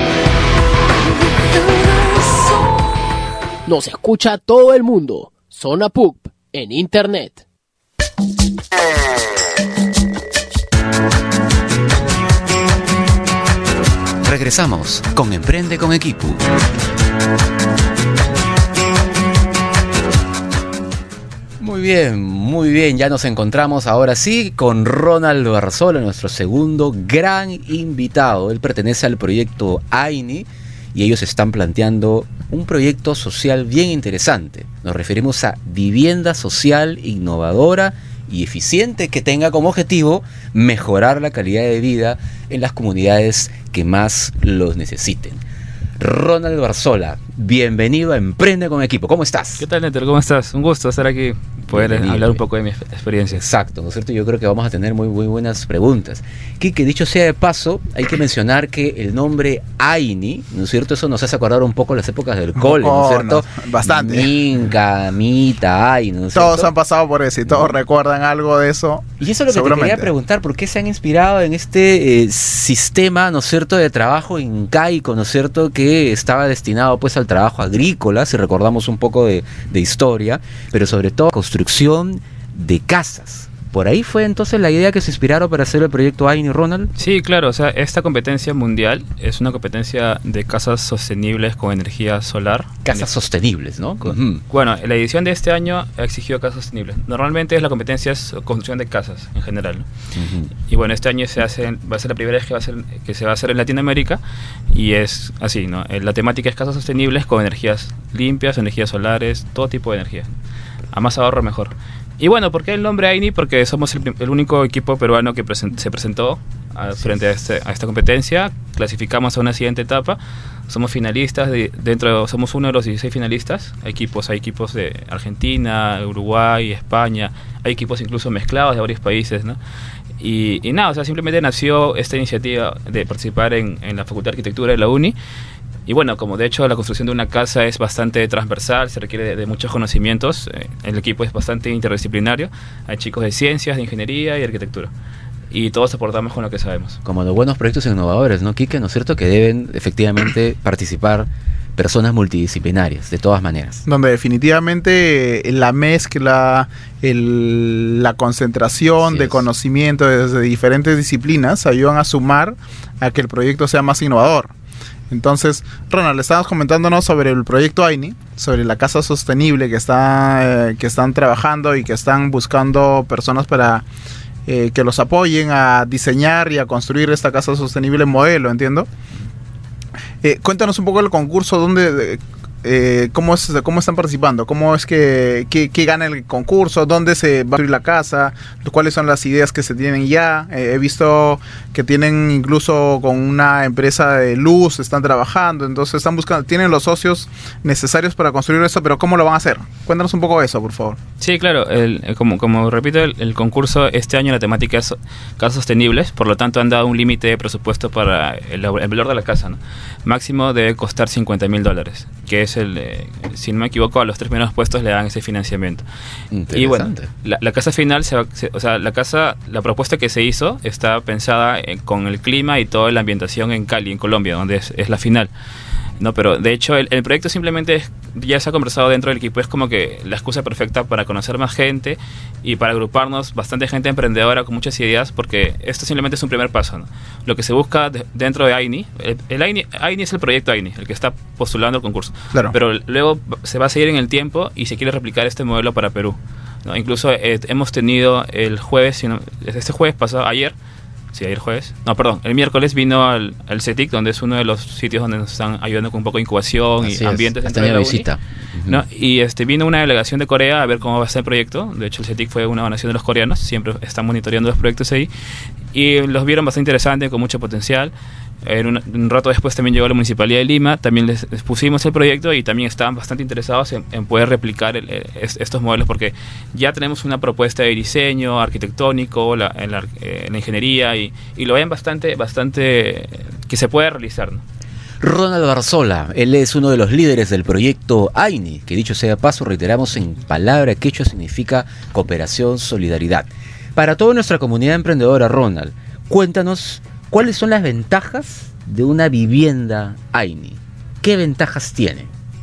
Nos escucha todo el mundo. Zona P U C en internet. Regresamos con Emprende con Equipo. Muy bien, muy bien, ya nos encontramos ahora sí con Ronald Barzola, nuestro segundo gran invitado. Él pertenece al proyecto AINI y ellos están planteando un proyecto social bien interesante. Nos referimos a vivienda social innovadora y eficiente que tenga como objetivo mejorar la calidad de vida en las comunidades que más los necesiten. Ronald Barzola, bienvenido a Emprende con Equipo. ¿Cómo estás? ¿Qué tal, Neter? ¿Cómo estás? Un gusto estar aquí, poder bienvenido. Hablar un poco de mi experiencia. Exacto, ¿no es cierto? Yo creo que vamos a tener muy, muy buenas preguntas. Quique, dicho sea de paso, hay que mencionar que el nombre AINI, ¿no es cierto? Eso nos hace acordar un poco las épocas del cole, ¿no es cierto? No, bastante. Minca, Mita, AINI, ¿no es todos cierto? Han pasado por eso y todos recuerdan algo de eso. Y eso es lo que te quería preguntar, ¿por qué se han inspirado en este eh, sistema, ¿no es cierto?, de trabajo incaico, ¿no es cierto?, que estaba destinado pues al trabajo agrícola, si recordamos un poco de, de historia, pero sobre todo construcción de casas. ¿Por ahí fue entonces la idea que se inspiraron para hacer el proyecto AINI, Ronald? Sí, claro, o sea, esta competencia mundial es una competencia de casas sostenibles con energía solar. Casas sostenibles, ¿no? Uh-huh. Bueno, la edición de este año ha exigido casas sostenibles. Normalmente es la competencia es construcción de casas en general, ¿no? Uh-huh. Y bueno, este año se hace, va a ser la primera vez que, va a ser, que se va a hacer en Latinoamérica y es así, ¿no? La temática es casas sostenibles con energías limpias, energías solares, todo tipo de energía. A más ahorro mejor. Y bueno, ¿por qué el nombre AINI? Porque somos el, el único equipo peruano que present, se presentó a, frente a, este, a esta competencia. Clasificamos a una siguiente etapa. Somos finalistas, de, dentro somos uno de los dieciséis finalistas. Hay equipos, hay equipos de Argentina, Uruguay, España. Hay equipos incluso mezclados de varios países, ¿no? Y, y nada, o sea, simplemente nació esta iniciativa de participar en, en la Facultad de Arquitectura de la UNI. Y bueno, como de hecho la construcción de una casa es bastante transversal, se requiere de, de muchos conocimientos, eh, el equipo es bastante interdisciplinario, hay chicos de ciencias, de ingeniería y arquitectura. Y todos aportamos con lo que sabemos. Como los buenos proyectos innovadores, ¿no, Quique? ¿No es cierto? Que deben efectivamente participar personas multidisciplinarias, de todas maneras. Donde definitivamente la mezcla, el, la concentración de conocimiento desde diferentes disciplinas ayudan a sumar a que el proyecto sea más innovador. Entonces, Ronald, estabas comentándonos sobre el proyecto AINI, sobre la casa sostenible que está eh, que están trabajando y que están buscando personas para eh, que los apoyen a diseñar y a construir esta casa sostenible modelo, ¿entiendo? Eh, cuéntanos un poco el concurso, dónde, eh, cómo es, cómo están participando, cómo es que, que, que gana el concurso, dónde se va a abrir la casa, cuáles son las ideas que se tienen ya. Eh, he visto que tienen incluso con una empresa de luz, están trabajando, entonces están buscando, tienen los socios necesarios para construir eso, pero ¿cómo lo van a hacer? Cuéntanos un poco de eso, por favor. Sí, claro, el, el, como, como repito, el, el concurso este año la temática es casas sostenibles, por lo tanto han dado un límite de presupuesto para el, el valor de la casa, ¿no? Máximo debe costar cincuenta mil dólares, que es el, eh, si no me equivoco, a los tres primeros puestos le dan ese financiamiento. Y bueno, la, la casa final, se va, se, o sea, la casa, la propuesta que se hizo está pensada eh, con el clima y toda la ambientación en Cali, en Colombia, donde es, es la final. No, pero de hecho el, el proyecto simplemente es, ya se ha conversado dentro del equipo, es como que la excusa perfecta para conocer más gente y para agruparnos bastante gente emprendedora con muchas ideas, porque esto simplemente es un primer paso, ¿no? Lo que se busca de, dentro de AINI, el, el AINI, AINI es el proyecto AINI, el que está postulando el concurso, claro. Pero luego se va a seguir en el tiempo y se quiere replicar este modelo para Perú, ¿no? Incluso eh, hemos tenido el jueves, sino, este jueves pasado, ayer, Sí, ayer jueves. No, perdón. El miércoles vino al, al CETIC, donde es uno de los sitios donde nos están ayudando con un poco de incubación Así y es, ambientes. has tenido visita. Uh-huh. ¿No? Y este vino una delegación de Corea a ver cómo va a ser el proyecto. De hecho, el CETIC fue una donación de los coreanos. Siempre están monitoreando los proyectos ahí. Y los vieron bastante interesantes, con mucho potencial. En un, un rato después también llegó la Municipalidad de Lima, también les, les pusimos el proyecto y también estaban bastante interesados en, en poder replicar el, el, estos modelos, porque ya tenemos una propuesta de diseño arquitectónico, la, en, la, en la ingeniería, y, y lo ven bastante, bastante que se puede realizar, ¿no? Ronald Barzola, él es uno de los líderes del proyecto AINI, que dicho sea paso, reiteramos, en palabra quechua significa cooperación, solidaridad. Para toda nuestra comunidad emprendedora, Ronald, cuéntanos ¿cuáles son las ventajas de una vivienda AINI? ¿Qué ventajas tiene?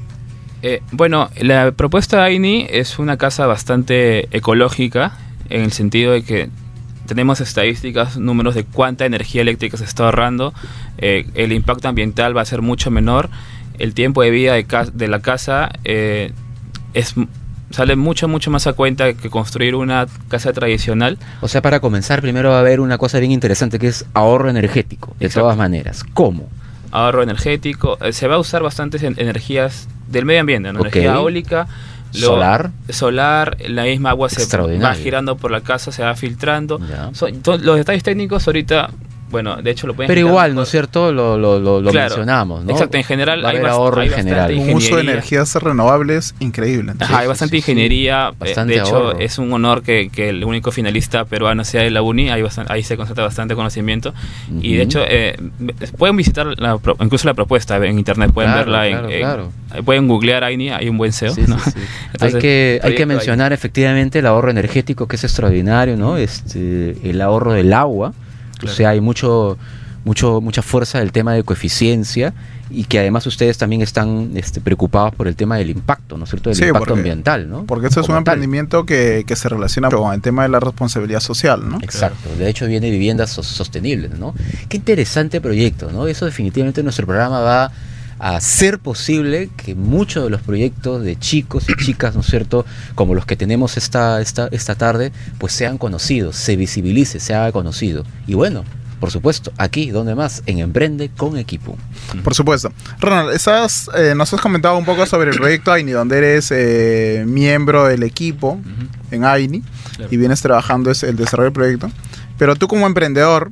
Eh, bueno, la propuesta de AINI es una casa bastante ecológica, en el sentido de que tenemos estadísticas, números de cuánta energía eléctrica se está ahorrando, eh, el impacto ambiental va a ser mucho menor, el tiempo de vida de, ca- de la casa eh, es... sale mucho, mucho más a cuenta que construir una casa tradicional. O sea, para comenzar, primero va a haber una cosa bien interesante que es ahorro energético, de Exacto. todas maneras. ¿Cómo? Ahorro energético. Eh, se va a usar bastantes en- energías del medio ambiente, ¿no? Okay. Energía eólica. Lo, solar. Solar, la misma agua se va girando por la casa, se va filtrando. So, to- los detalles técnicos ahorita... Bueno, de hecho lo pueden... Pero igual, ¿no es cierto? Lo, lo, lo, lo claro, mencionamos, ¿no? Exacto, en general va a hay, haber bast- ahorro hay en general. Un uso de energías renovables increíble. Ajá, sí, hay bastante sí, ingeniería. Sí, bastante de hecho, ahorro. es un honor que, que el único finalista peruano sea de la UNI. Ahí, bastante, ahí se concentra bastante conocimiento. Uh-huh. Y de hecho, eh, pueden visitar la, incluso la propuesta en internet. Pueden claro, verla claro, en, claro. en... Pueden googlear AINI, hay un buen S E O. Sí, ¿no? sí, sí. Entonces, hay que, hay que mencionar AINI. Efectivamente el ahorro energético, que es extraordinario, ¿no? Este, el ahorro del agua. Claro. O sea, hay mucho... Mucho, mucha fuerza del tema de coeficiencia, y que además ustedes también están este, preocupados por el tema del impacto, ¿no es cierto? Del sí, impacto porque, ambiental, ¿no? Porque eso es Como un emprendimiento que, que se relaciona con el tema de la responsabilidad social, ¿no? Exacto, de hecho viene viviendas so- sostenibles, ¿no? Qué interesante proyecto, ¿no? Eso definitivamente nuestro programa va a hacer posible que muchos de los proyectos de chicos y chicas, ¿no es cierto?, como los que tenemos esta, esta, esta tarde, pues sean conocidos, se visibilice, se haga conocido. Y bueno, por supuesto, aquí, ¿dónde más? En Emprende con Equipo. Por supuesto. Ronald, estás, eh, nos has comentado un poco sobre el proyecto AINI, donde eres eh, miembro del equipo uh-huh. en AINI, claro. y vienes trabajando es el desarrollo del proyecto. Pero tú como emprendedor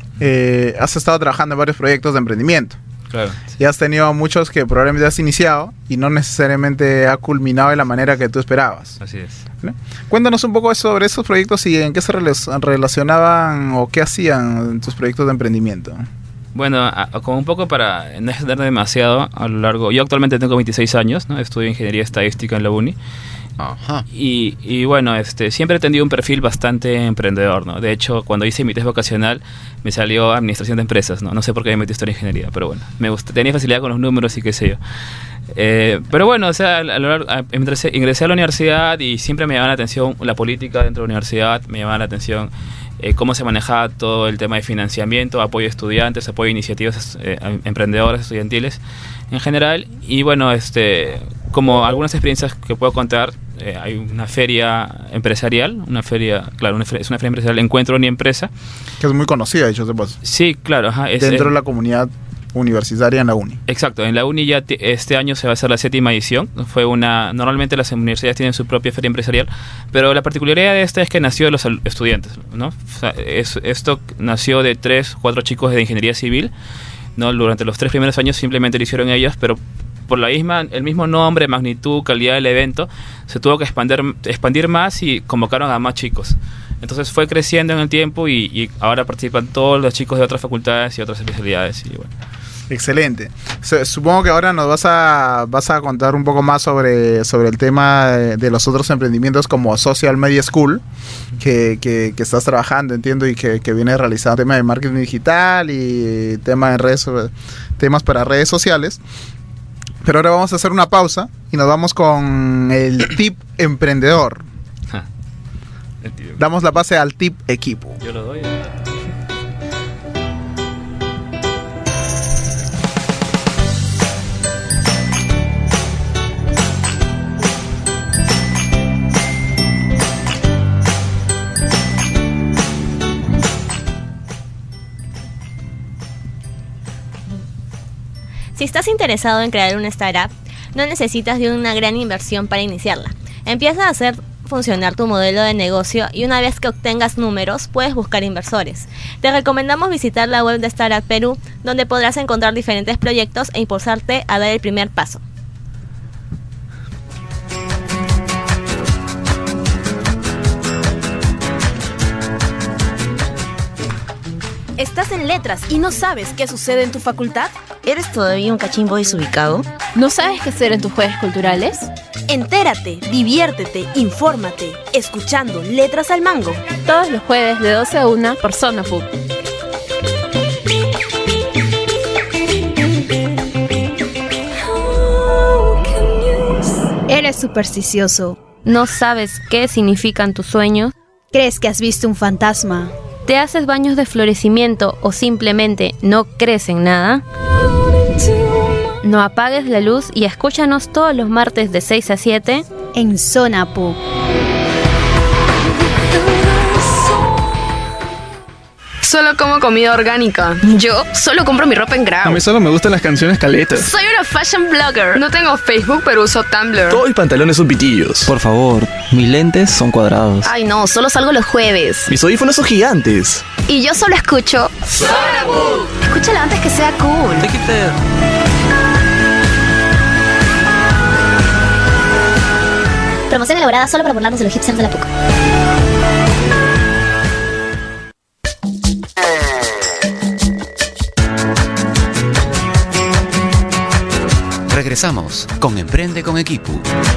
eh, has estado trabajando en varios proyectos de emprendimiento. Claro. Y has tenido muchos que probablemente has iniciado y no necesariamente ha culminado de la manera que tú esperabas. Así es. ¿No? Cuéntanos un poco sobre esos proyectos y en qué se relacionaban o qué hacían en tus proyectos de emprendimiento. Bueno, a, a, como un poco para no extender demasiado a lo largo... Yo actualmente tengo veintiséis años, ¿no? Estudio Ingeniería Estadística en la UNI. Ajá. Y, y bueno, este, siempre he tenido un perfil bastante emprendedor, ¿no? De hecho, cuando hice mi test vocacional, me salió administración de empresas, ¿no? No sé por qué me metí historia de ingeniería, pero bueno, me gusta, tenía facilidad con los números y qué sé yo. Eh, pero bueno, o sea, a lo largo, a, ingresé, ingresé a la universidad y siempre me llamaba la atención la política dentro de la universidad, me llamaba la atención eh, cómo se manejaba todo el tema de financiamiento, apoyo a estudiantes, apoyo a iniciativas eh, emprendedoras, estudiantiles en general. Y bueno, este, como algunas experiencias que puedo contar, eh, hay una feria empresarial, una feria, claro, una feria, es una feria empresarial, Encuentro Ni Empresa. Que es muy conocida, de hecho, se pasa. Sí, claro. Ajá, es, dentro es, de la comunidad universitaria en la uni. Exacto, en la uni ya t- este año se va a hacer la séptima edición. Fue una, normalmente las universidades tienen su propia feria empresarial, pero la particularidad de esta es que nació de los estudiantes, ¿no? O sea, es, esto nació de tres, cuatro chicos de ingeniería civil, ¿no? Durante los tres primeros años simplemente lo hicieron ellos, pero por la misma, el mismo nombre, magnitud, calidad del evento, se tuvo que expandir, expandir más y convocaron a más chicos. Entonces fue creciendo en el tiempo y, y ahora participan todos los chicos de otras facultades y otras especialidades. Y bueno. Excelente. Supongo que ahora nos vas a vas a contar un poco más sobre, sobre el tema de, de los otros emprendimientos como Social Media School, que, que, que estás trabajando, entiendo, y que, que viene realizando tema de marketing digital y tema en redes, temas para redes sociales. Pero ahora vamos a hacer una pausa y nos vamos con el tip emprendedor. Damos la base al tip equipo. Yo lo doy. Si estás interesado en crear una startup, no necesitas de una gran inversión para iniciarla. Empieza a hacer funcionar tu modelo de negocio y una vez que obtengas números, puedes buscar inversores. Te recomendamos visitar la web de Startup Perú, donde podrás encontrar diferentes proyectos e impulsarte a dar el primer paso. ¿Estás en letras y no sabes qué sucede en tu facultad? ¿Eres todavía un cachimbo desubicado? ¿No sabes qué hacer en tus jueves culturales? Entérate, diviértete, infórmate, escuchando Letras al Mango. Todos los jueves de doce a una por Zona P U C. Eres supersticioso. ¿No sabes qué significan tus sueños? ¿Crees que has visto un fantasma? ¿Te haces baños de florecimiento o simplemente no crees en nada? No apagues la luz y escúchanos todos los martes de seis a siete en Zona P U C. Solo como comida orgánica. Yo solo compro mi ropa en Grau. A mí solo me gustan las canciones caletas. Soy una fashion blogger. No tengo Facebook, pero uso Tumblr. Todos mis pantalones son pitillos. Por favor, mis lentes son cuadrados. Ay no, solo salgo los jueves. Mis audífonos son gigantes. Y yo solo escucho Zona P U C. Escúchala antes que sea cool. Promoción elaborada solo para burlarnos de los hipsters de la P U C. Regresamos con Emprende con Equipo.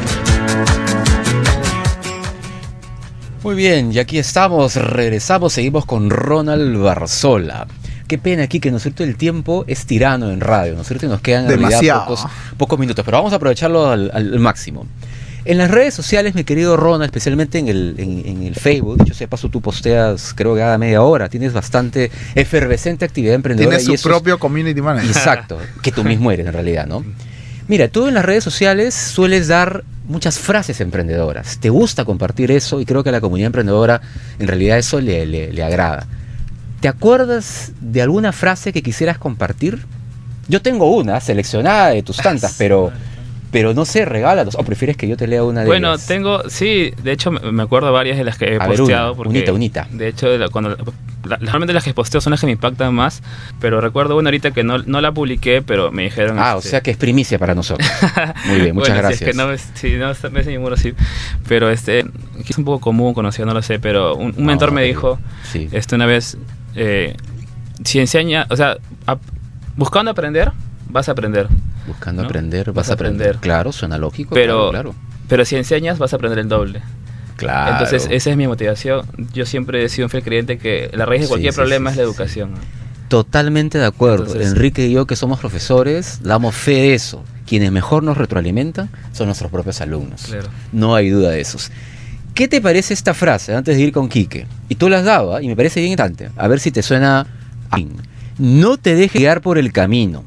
Muy bien, y aquí estamos, regresamos, seguimos con Ronald Barzola. Qué pena aquí que, ¿no es cierto?, el tiempo es tirano en radio, ¿no es cierto? Y nos quedan en realidad pocos, pocos minutos, pero vamos a aprovecharlo al, al máximo. En las redes sociales, mi querido Ronald, especialmente en el, en, en el Facebook, yo sé, paso, tú posteas creo que cada media hora, tienes bastante efervescente actividad emprendedora. Tienes su propio es, community manager. Exacto, que tú mismo eres en realidad, ¿no? Mira, tú en las redes sociales sueles dar muchas frases emprendedoras. Te gusta compartir eso y creo que a la comunidad emprendedora en realidad eso le, le, le agrada. ¿Te acuerdas de alguna frase que quisieras compartir? Yo tengo una seleccionada de tus tantas, pero... Pero no sé, regálanos. ¿O prefieres que yo te lea una de bueno, ellas? Bueno, tengo... Sí, de hecho me acuerdo varias de las que he a posteado. Ver, una, porque, unita, unita. De hecho, cuando, la, realmente las que posteo son las que me impactan más. Pero recuerdo una ahorita que no, no la publiqué, pero me dijeron... Ah, este, o sea que es primicia para nosotros. Muy bien, muchas bueno, gracias. Si es que no ves, si no ves mi muro, sí. Pero este... Es un poco común, conocido, no lo sé. Pero un, un no, mentor me dijo... Sí. Este, una vez... Eh, si enseña... O sea, a, buscando aprender... vas a aprender. Buscando ¿no? aprender, vas, vas a aprender. aprender. Claro, suena lógico. Pero, claro, claro. pero si enseñas vas a aprender el doble. Claro. Entonces esa es mi motivación. Yo siempre he sido un fiel creyente que la raíz de cualquier Sí, sí, problema sí, es la sí, educación. Totalmente de acuerdo. Entonces- Enrique y yo, que somos profesores, damos fe de eso. Quienes mejor nos retroalimentan son nuestros propios alumnos. Claro. No hay duda de eso. ¿Qué te parece esta frase antes de ir con Quique? Y tú la has dado, ¿eh? Y me parece bien importante. A ver si te suena. Bien. No te dejes guiar por el camino.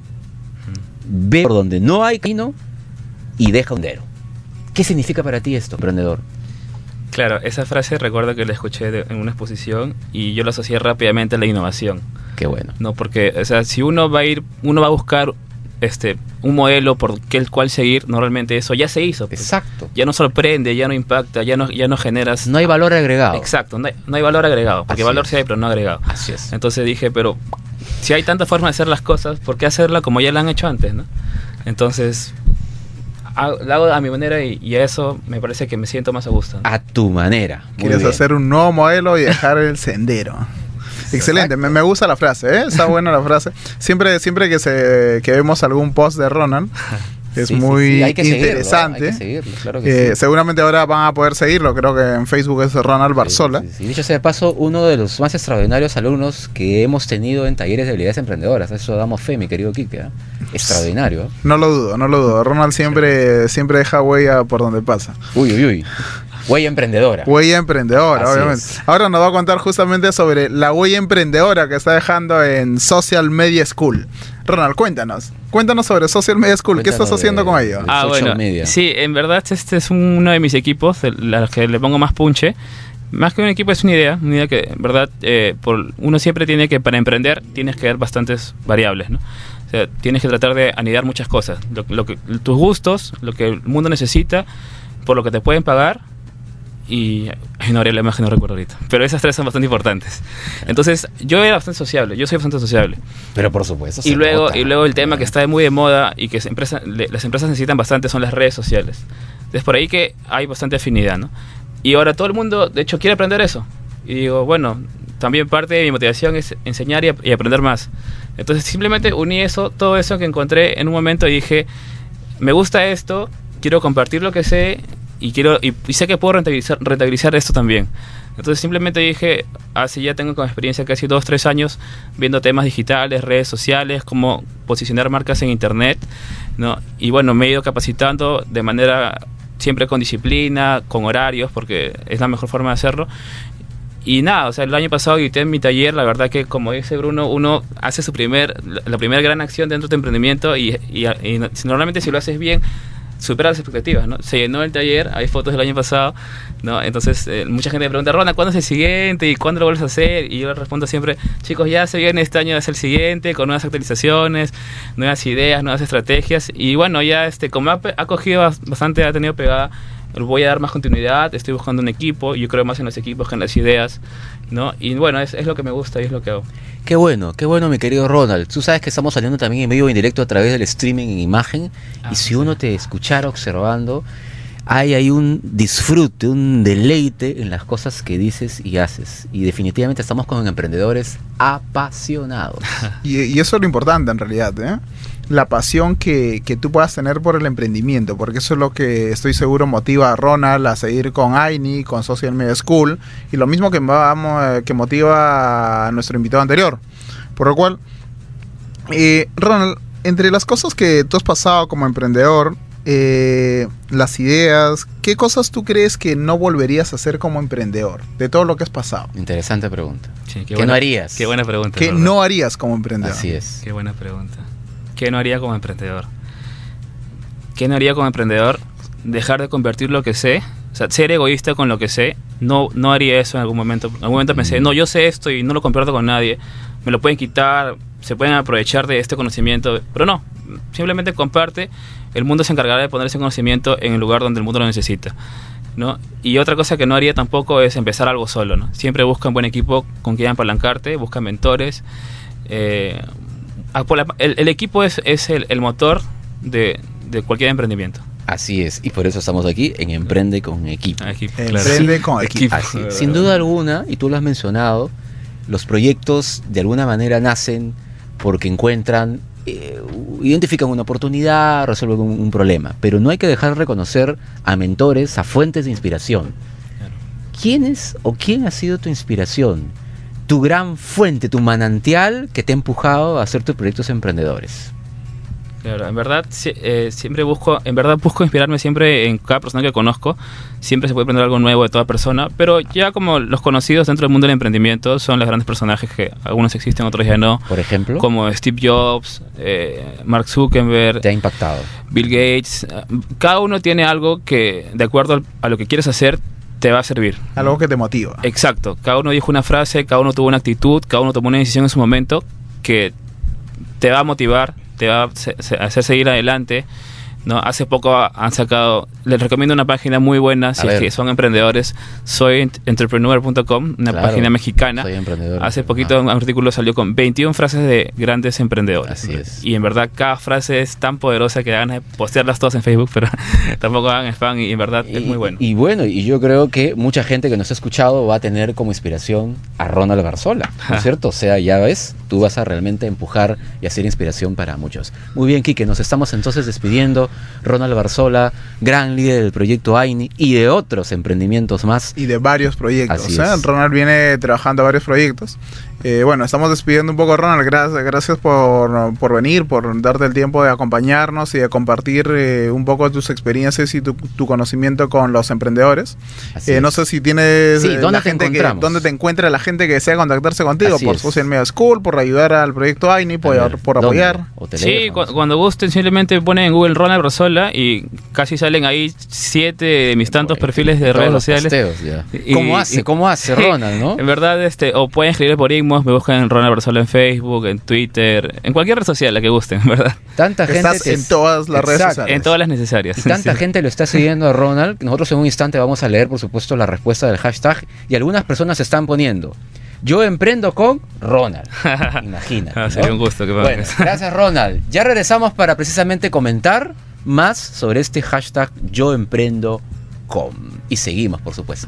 Ve por donde no hay camino y deja un sendero. ¿Qué significa para ti esto, emprendedor? Claro, esa frase recuerdo que la escuché de- en una exposición y yo la asocié rápidamente a la innovación. Qué bueno. No, porque, o sea, si uno va a ir, uno va a buscar este un modelo por que el cual seguir, normalmente eso ya se hizo. Pues. Exacto. Ya no sorprende, ya no impacta, ya no, ya no generas. No hay valor agregado. Exacto, no hay, no hay valor agregado, porque Así valor es. sí hay, pero no agregado. Así es. Entonces dije, pero si hay tanta forma de hacer las cosas, ¿por qué hacerla como ya la han hecho antes, no? Entonces, ha- la hago a mi manera y, y a eso me parece que me siento más a gusto. ¿no? A tu manera. Muy Quieres bien. hacer un nuevo modelo y dejar el sendero. Excelente, me, me gusta la frase, ¿eh? Está buena la frase. Siempre, siempre que se que vemos algún post de Ronald, es Sí, sí, muy sí. Hay que seguirlo, interesante. hay que seguirlo, claro que Eh, sí. Seguramente ahora van a poder seguirlo. Creo que en Facebook es Ronald Barzola. Y dicho sea de paso, uno de los más extraordinarios alumnos que hemos tenido en talleres de habilidades emprendedoras. Eso damos fe, mi querido Quique. ¿eh? Extraordinario. ¿eh? No lo dudo, no lo dudo. Ronald siempre, siempre deja huella por donde pasa. Uy, uy, uy. Huella emprendedora. Huella emprendedora, Así obviamente. es. Ahora nos va a contar justamente sobre la huella emprendedora que está dejando en Social Media School. Ronald, cuéntanos. Cuéntanos sobre Social Media School. ¿Qué estás Cuéntanos haciendo de- con ello? de- Ah, social bueno, media. sí, en verdad este es uno de mis equipos, de los que le pongo más punche. Más que un equipo es una idea, una idea que, en verdad, eh, por, uno siempre tiene que, para emprender, tienes que ver bastantes variables, ¿no? O sea, tienes que tratar de anidar muchas cosas. Lo, lo que, tus gustos, lo que el mundo necesita, por lo que te pueden pagar, y hay una variable más que no recuerdo ahorita. Pero esas tres son bastante importantes. Entonces, yo era bastante sociable, yo soy bastante sociable. Pero por supuesto. Y se luego, nota. y luego el tema que está muy de moda y que se empresa, le- las empresas necesitan bastante son las redes sociales. Entonces por ahí que hay bastante afinidad, ¿no? Y ahora todo el mundo, de hecho, quiere aprender eso. Y digo, bueno, también parte de mi motivación es enseñar y, ap- y aprender más. Entonces simplemente uní eso, todo eso que encontré en un momento y dije, me gusta esto, quiero compartir lo que sé y quiero y, y sé que puedo rentabilizar, rentabilizar esto también. Entonces simplemente dije, así ya tengo como experiencia casi dos, tres años viendo temas digitales, redes sociales, cómo posicionar marcas en internet, ¿no? Y bueno, me he ido capacitando de manera siempre con disciplina, con horarios, porque es la mejor forma de hacerlo. Y nada, o sea, el año pasado edité en mi taller, la verdad que como dice Bruno, uno hace su primer, la, la primera gran acción dentro de tu emprendimiento y, y, y normalmente si lo haces bien, supera las expectativas, ¿no? Se llenó el taller, hay fotos del año pasado, ¿no? Entonces, eh, mucha gente me pregunta, Rona, ¿cuándo es el siguiente? ¿Y cuándo lo vuelves a hacer? Y yo respondo siempre, chicos, ya se viene este año, es el siguiente, con nuevas actualizaciones, nuevas ideas, nuevas estrategias. Y bueno, ya este, como ha, ha cogido bastante, ha tenido pegada, voy a dar más continuidad, estoy buscando un equipo, yo creo más en los equipos que en las ideas, ¿no? Y bueno, es, es lo que me gusta y es lo que hago. Qué bueno, qué bueno, mi querido Ronald. Tú sabes que estamos saliendo también en vivo y en directo a través del streaming en imagen. Ah, y si uno te escuchara observando, hay ahí un disfrute, un deleite en las cosas que dices y haces. Y definitivamente estamos con emprendedores apasionados. Y, y eso es lo importante en realidad, ¿eh? La pasión que, que tú puedas tener por el emprendimiento, porque eso es lo que estoy seguro motiva a Ronald a seguir con Aini, con Social Media School, y lo mismo que, vamos, que motiva a nuestro invitado anterior. Por lo cual, eh, Ronald, entre las cosas que tú has pasado como emprendedor, eh, las ideas, ¿qué cosas tú crees que no volverías a hacer como emprendedor? De todo lo que has pasado. Interesante pregunta. Sí, qué ¿Qué buena- no harías? Qué buena pregunta. ¿Qué ¿verdad? no harías como emprendedor? Así es. Qué buena pregunta. ¿Qué no haría como emprendedor? ¿Qué no haría como emprendedor? Dejar de convertir lo que sé, o sea, ser egoísta con lo que sé. No, no haría eso en algún momento. En algún momento pensé, no, yo sé esto y no lo comparto con nadie. Me lo pueden quitar, se pueden aprovechar de este conocimiento. Pero no, simplemente comparte. El mundo se encargará de poner ese conocimiento en el lugar donde el mundo lo necesita, ¿no? Y otra cosa que no haría tampoco es empezar algo solo, ¿no? Siempre busca un buen equipo con quien apalancarte, busca mentores. Eh, el, el equipo es, es el, el motor de, de cualquier emprendimiento. Así es, y por eso estamos aquí en Emprende con Equipo. Ah, equipo, Emprende con equipo. Así es. Sin duda alguna, y tú lo has mencionado, los proyectos de alguna manera nacen porque encuentran eh, identifican una oportunidad, resuelven un, un problema, pero no hay que dejar de reconocer a mentores, a fuentes de inspiración. ¿Quién es o quién ha sido tu inspiración? Tu gran fuente, tu manantial que te ha empujado a hacer tus proyectos emprendedores. Claro, en verdad si, eh, siempre busco, en verdad busco inspirarme siempre en cada persona que conozco. Siempre se puede aprender algo nuevo de toda persona, pero ya como los conocidos dentro del mundo del emprendimiento son los grandes personajes que algunos existen, otros ya no. Por ejemplo, como Steve Jobs, eh, Mark Zuckerberg. Te ha impactado. Bill Gates. Cada uno tiene algo que, de acuerdo a lo que quieres hacer, te va a servir. Algo que te motiva. Exacto. Cada uno dijo una frase, cada uno tuvo una actitud, cada uno tomó una decisión en su momento que te va a motivar, te va a hacer seguir adelante, ¿no? Hace poco han sacado, les recomiendo una página muy buena, si es que son emprendedores, soy entrepreneur punto com, una claro, página mexicana. Soy emprendedor. Hace poquito un artículo salió con veintiuna frases de grandes emprendedores. Así es. Y en verdad cada frase es tan poderosa que dan ganas de postearlas todas en Facebook, pero tampoco hagan spam y en verdad y, es muy bueno. Y bueno, y yo creo que mucha gente que nos ha escuchado va a tener como inspiración a Ronald Barzola, ¿no es cierto? O sea, ya ves, tú vas a realmente empujar y hacer inspiración para muchos. Muy bien, Quique, nos estamos entonces despidiendo. Ronald Barzola, gran líder del proyecto AINI y de otros emprendimientos más. Y de varios proyectos. Así ¿eh? es. Ronald viene trabajando a varios proyectos. Eh, bueno, estamos despidiendo un poco, Ronald. Gracias, gracias por, por venir, por darte el tiempo de acompañarnos y de compartir eh, un poco tus experiencias y tu, tu conocimiento con los emprendedores. Eh, no sé si tienes sí, eh, ¿dónde la te gente que, encontramos? dónde te encuentra la gente que desea contactarse contigo. Así por es. Social Media School, por ayudar al proyecto AINI, por, ver, por ¿dónde? apoyar. Sí, cu cuando gusten simplemente ponen en Google Ronald Barzola y casi salen ahí siete de mis tantos bueno, perfiles de redes sociales. Posteos, ya. Y, ¿Cómo hace? Y, ¿Cómo hace Ronald, no? En verdad, este, o pueden escribir por Inbox, me buscan en Ronald Barzola en Facebook, en Twitter, en cualquier red social, la que gusten, en verdad. Tanta gente Estás te... en todas las Exacto. redes sociales. En todas las necesarias. Y tanta sí. gente lo está siguiendo a Ronald. Nosotros en un instante vamos a leer, por supuesto, la respuesta del hashtag. Y algunas personas están poniendo: yo emprendo con Ronald. Imagínate, ah, sería ¿no? un gusto que Bueno, gracias, Ronald. Ya regresamos para precisamente comentar más sobre este hashtag yo emprendo con. Y seguimos, por supuesto.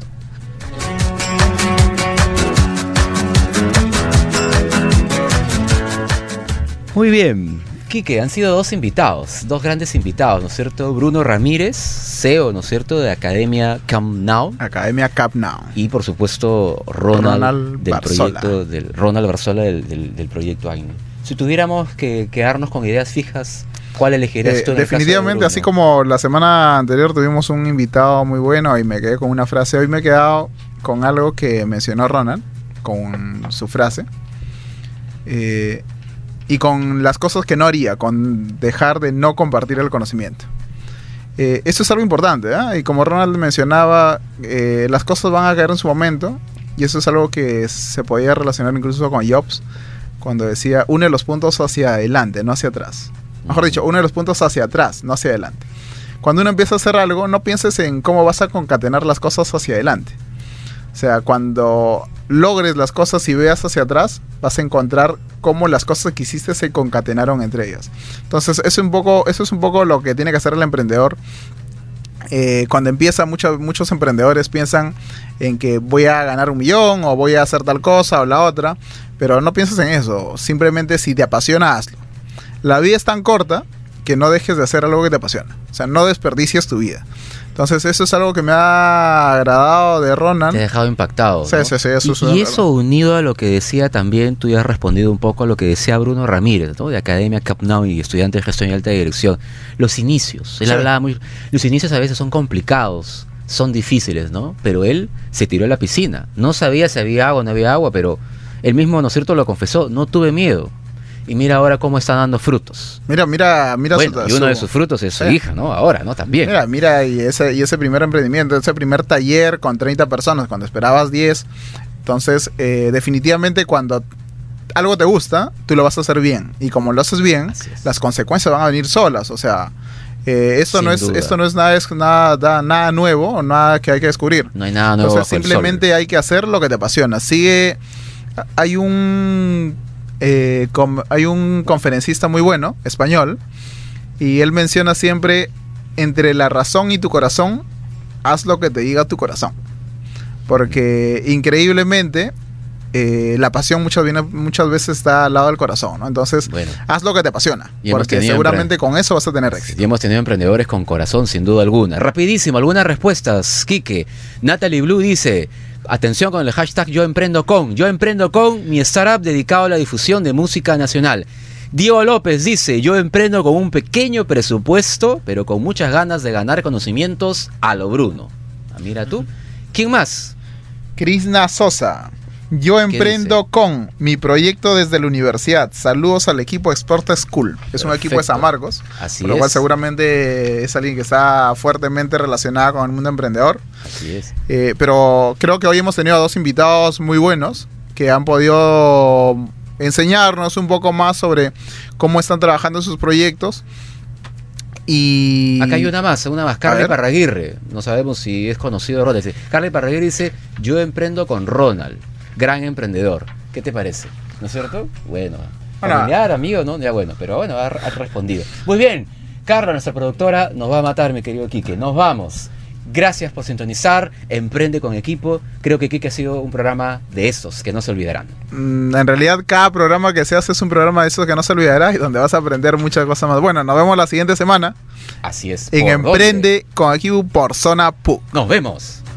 Muy bien, Quique, han sido dos invitados, dos grandes invitados, ¿no es cierto? Bruno Ramírez, C E O, ¿no es cierto?, de Academia Camp Now. Academia Camp Now. Y por supuesto Ronald, Ronald del Barzola. proyecto del Ronald Barzola del, del, del proyecto AINI. Si tuviéramos que quedarnos con ideas fijas, ¿cuál elegirías Eh, tú en el caso de definitivamente, Bruno? así como la semana anterior tuvimos un invitado muy bueno y me quedé con una frase, hoy me he quedado con algo que mencionó Ronald, con su frase. Eh, y con las cosas que no haría, con dejar de no compartir el conocimiento. Eh, eso es algo importante, ¿eh? Y como Ronald mencionaba, eh, las cosas van a caer en su momento, y eso es algo que se podía relacionar incluso con Jobs, cuando decía, une los puntos hacia adelante, no hacia atrás. Mejor dicho, une los puntos hacia atrás, no hacia adelante. Cuando uno empieza a hacer algo, no pienses en cómo vas a concatenar las cosas hacia adelante. O sea, cuando logres las cosas y veas hacia atrás, vas a encontrar cómo las cosas que hiciste se concatenaron entre ellas. Entonces, eso es un poco, eso es un poco lo que tiene que hacer el emprendedor. Eh, cuando empieza, muchos, muchos emprendedores piensan en que voy a ganar un millón o voy a hacer tal cosa o la otra, pero no pienses en eso. Simplemente, si te apasiona, hazlo. La vida es tan corta que no dejes de hacer algo que te apasiona. O sea, no desperdicies tu vida. Entonces, eso es algo que me ha agradado de Ronald. Te ha dejado impactado, Sí, ¿no? sí, sí. Eso y, es y eso unido a lo que decía también, tú ya has respondido un poco a lo que decía Bruno Ramírez, ¿no?, de Academia Camp Now y estudiante de gestión y alta dirección. Los inicios. Él Sí. hablaba muy... Los inicios a veces son complicados, son difíciles, ¿no? Pero él se tiró a la piscina. No sabía si había agua o no había agua, pero él mismo, ¿no es cierto?, lo confesó. No tuve miedo. Y mira ahora cómo están dando frutos. Mira, mira, mira. Bueno, su, y uno su, de sus frutos es su sí. hija, ¿no? Ahora, ¿no? También. Mira, mira, y ese, y ese primer emprendimiento, ese primer taller con treinta personas, cuando esperabas diez. Entonces, eh, definitivamente cuando algo te gusta, tú lo vas a hacer bien. Y como lo haces bien, las consecuencias van a venir solas. O sea, eh, esto, Sin no es, duda. esto no es nada, es nada, nada nuevo o nada que hay que descubrir. No hay nada nuevo Entonces, bajo el simplemente hay que hacer lo que te apasiona. Sigue, hay un... Eh, com, hay un conferencista muy bueno, español, y él menciona siempre, entre la razón y tu corazón, haz lo que te diga tu corazón. Porque increíblemente eh, la pasión muchas, viene, muchas veces está al lado del corazón, ¿no? Entonces, bueno, haz lo que te apasiona, y hemos porque tenido seguramente empre- con eso vas a tener éxito. Y hemos tenido emprendedores con corazón, sin duda alguna. Rapidísimo, algunas respuestas, Quique. Natalie Blue dice, atención con el hashtag Yo Emprendo Con. Yo Emprendo Con, mi startup dedicado a la difusión de música nacional. Diego López dice, yo emprendo con un pequeño presupuesto, pero con muchas ganas de ganar conocimientos a lo Bruno. Ah, mira tú. ¿Quién más? Krishna Sosa. Yo emprendo con mi proyecto desde la universidad. Saludos al equipo Export School. Es un equipo de San Marcos. Así por lo cual es. seguramente es alguien que está fuertemente relacionado con el mundo emprendedor. Así es. Eh, pero creo que hoy hemos tenido a dos invitados muy buenos que han podido enseñarnos un poco más sobre cómo están trabajando en sus proyectos. Y acá hay una más, una más. Carly Parraguirre. No sabemos si es conocido de Ronald. Dice, Carly Parraguirre dice, yo emprendo con Ronald. Gran emprendedor. ¿Qué te parece? ¿No es cierto? Bueno, familiar, amigo, ¿no? Ya bueno, pero bueno, ha, ha respondido. Muy bien, Carla, nuestra productora, nos va a matar, mi querido Quique. Nos vamos. Gracias por sintonizar. Emprende con equipo. Creo que Quique ha sido un programa de estos que no se olvidarán. Mm, en realidad, cada programa que se hace es un programa de esos que no se olvidará y donde vas a aprender muchas cosas más. Bueno, nos vemos la siguiente semana. Así es. En ¿Por Emprende dónde? con equipo por Zona P U C. Nos vemos.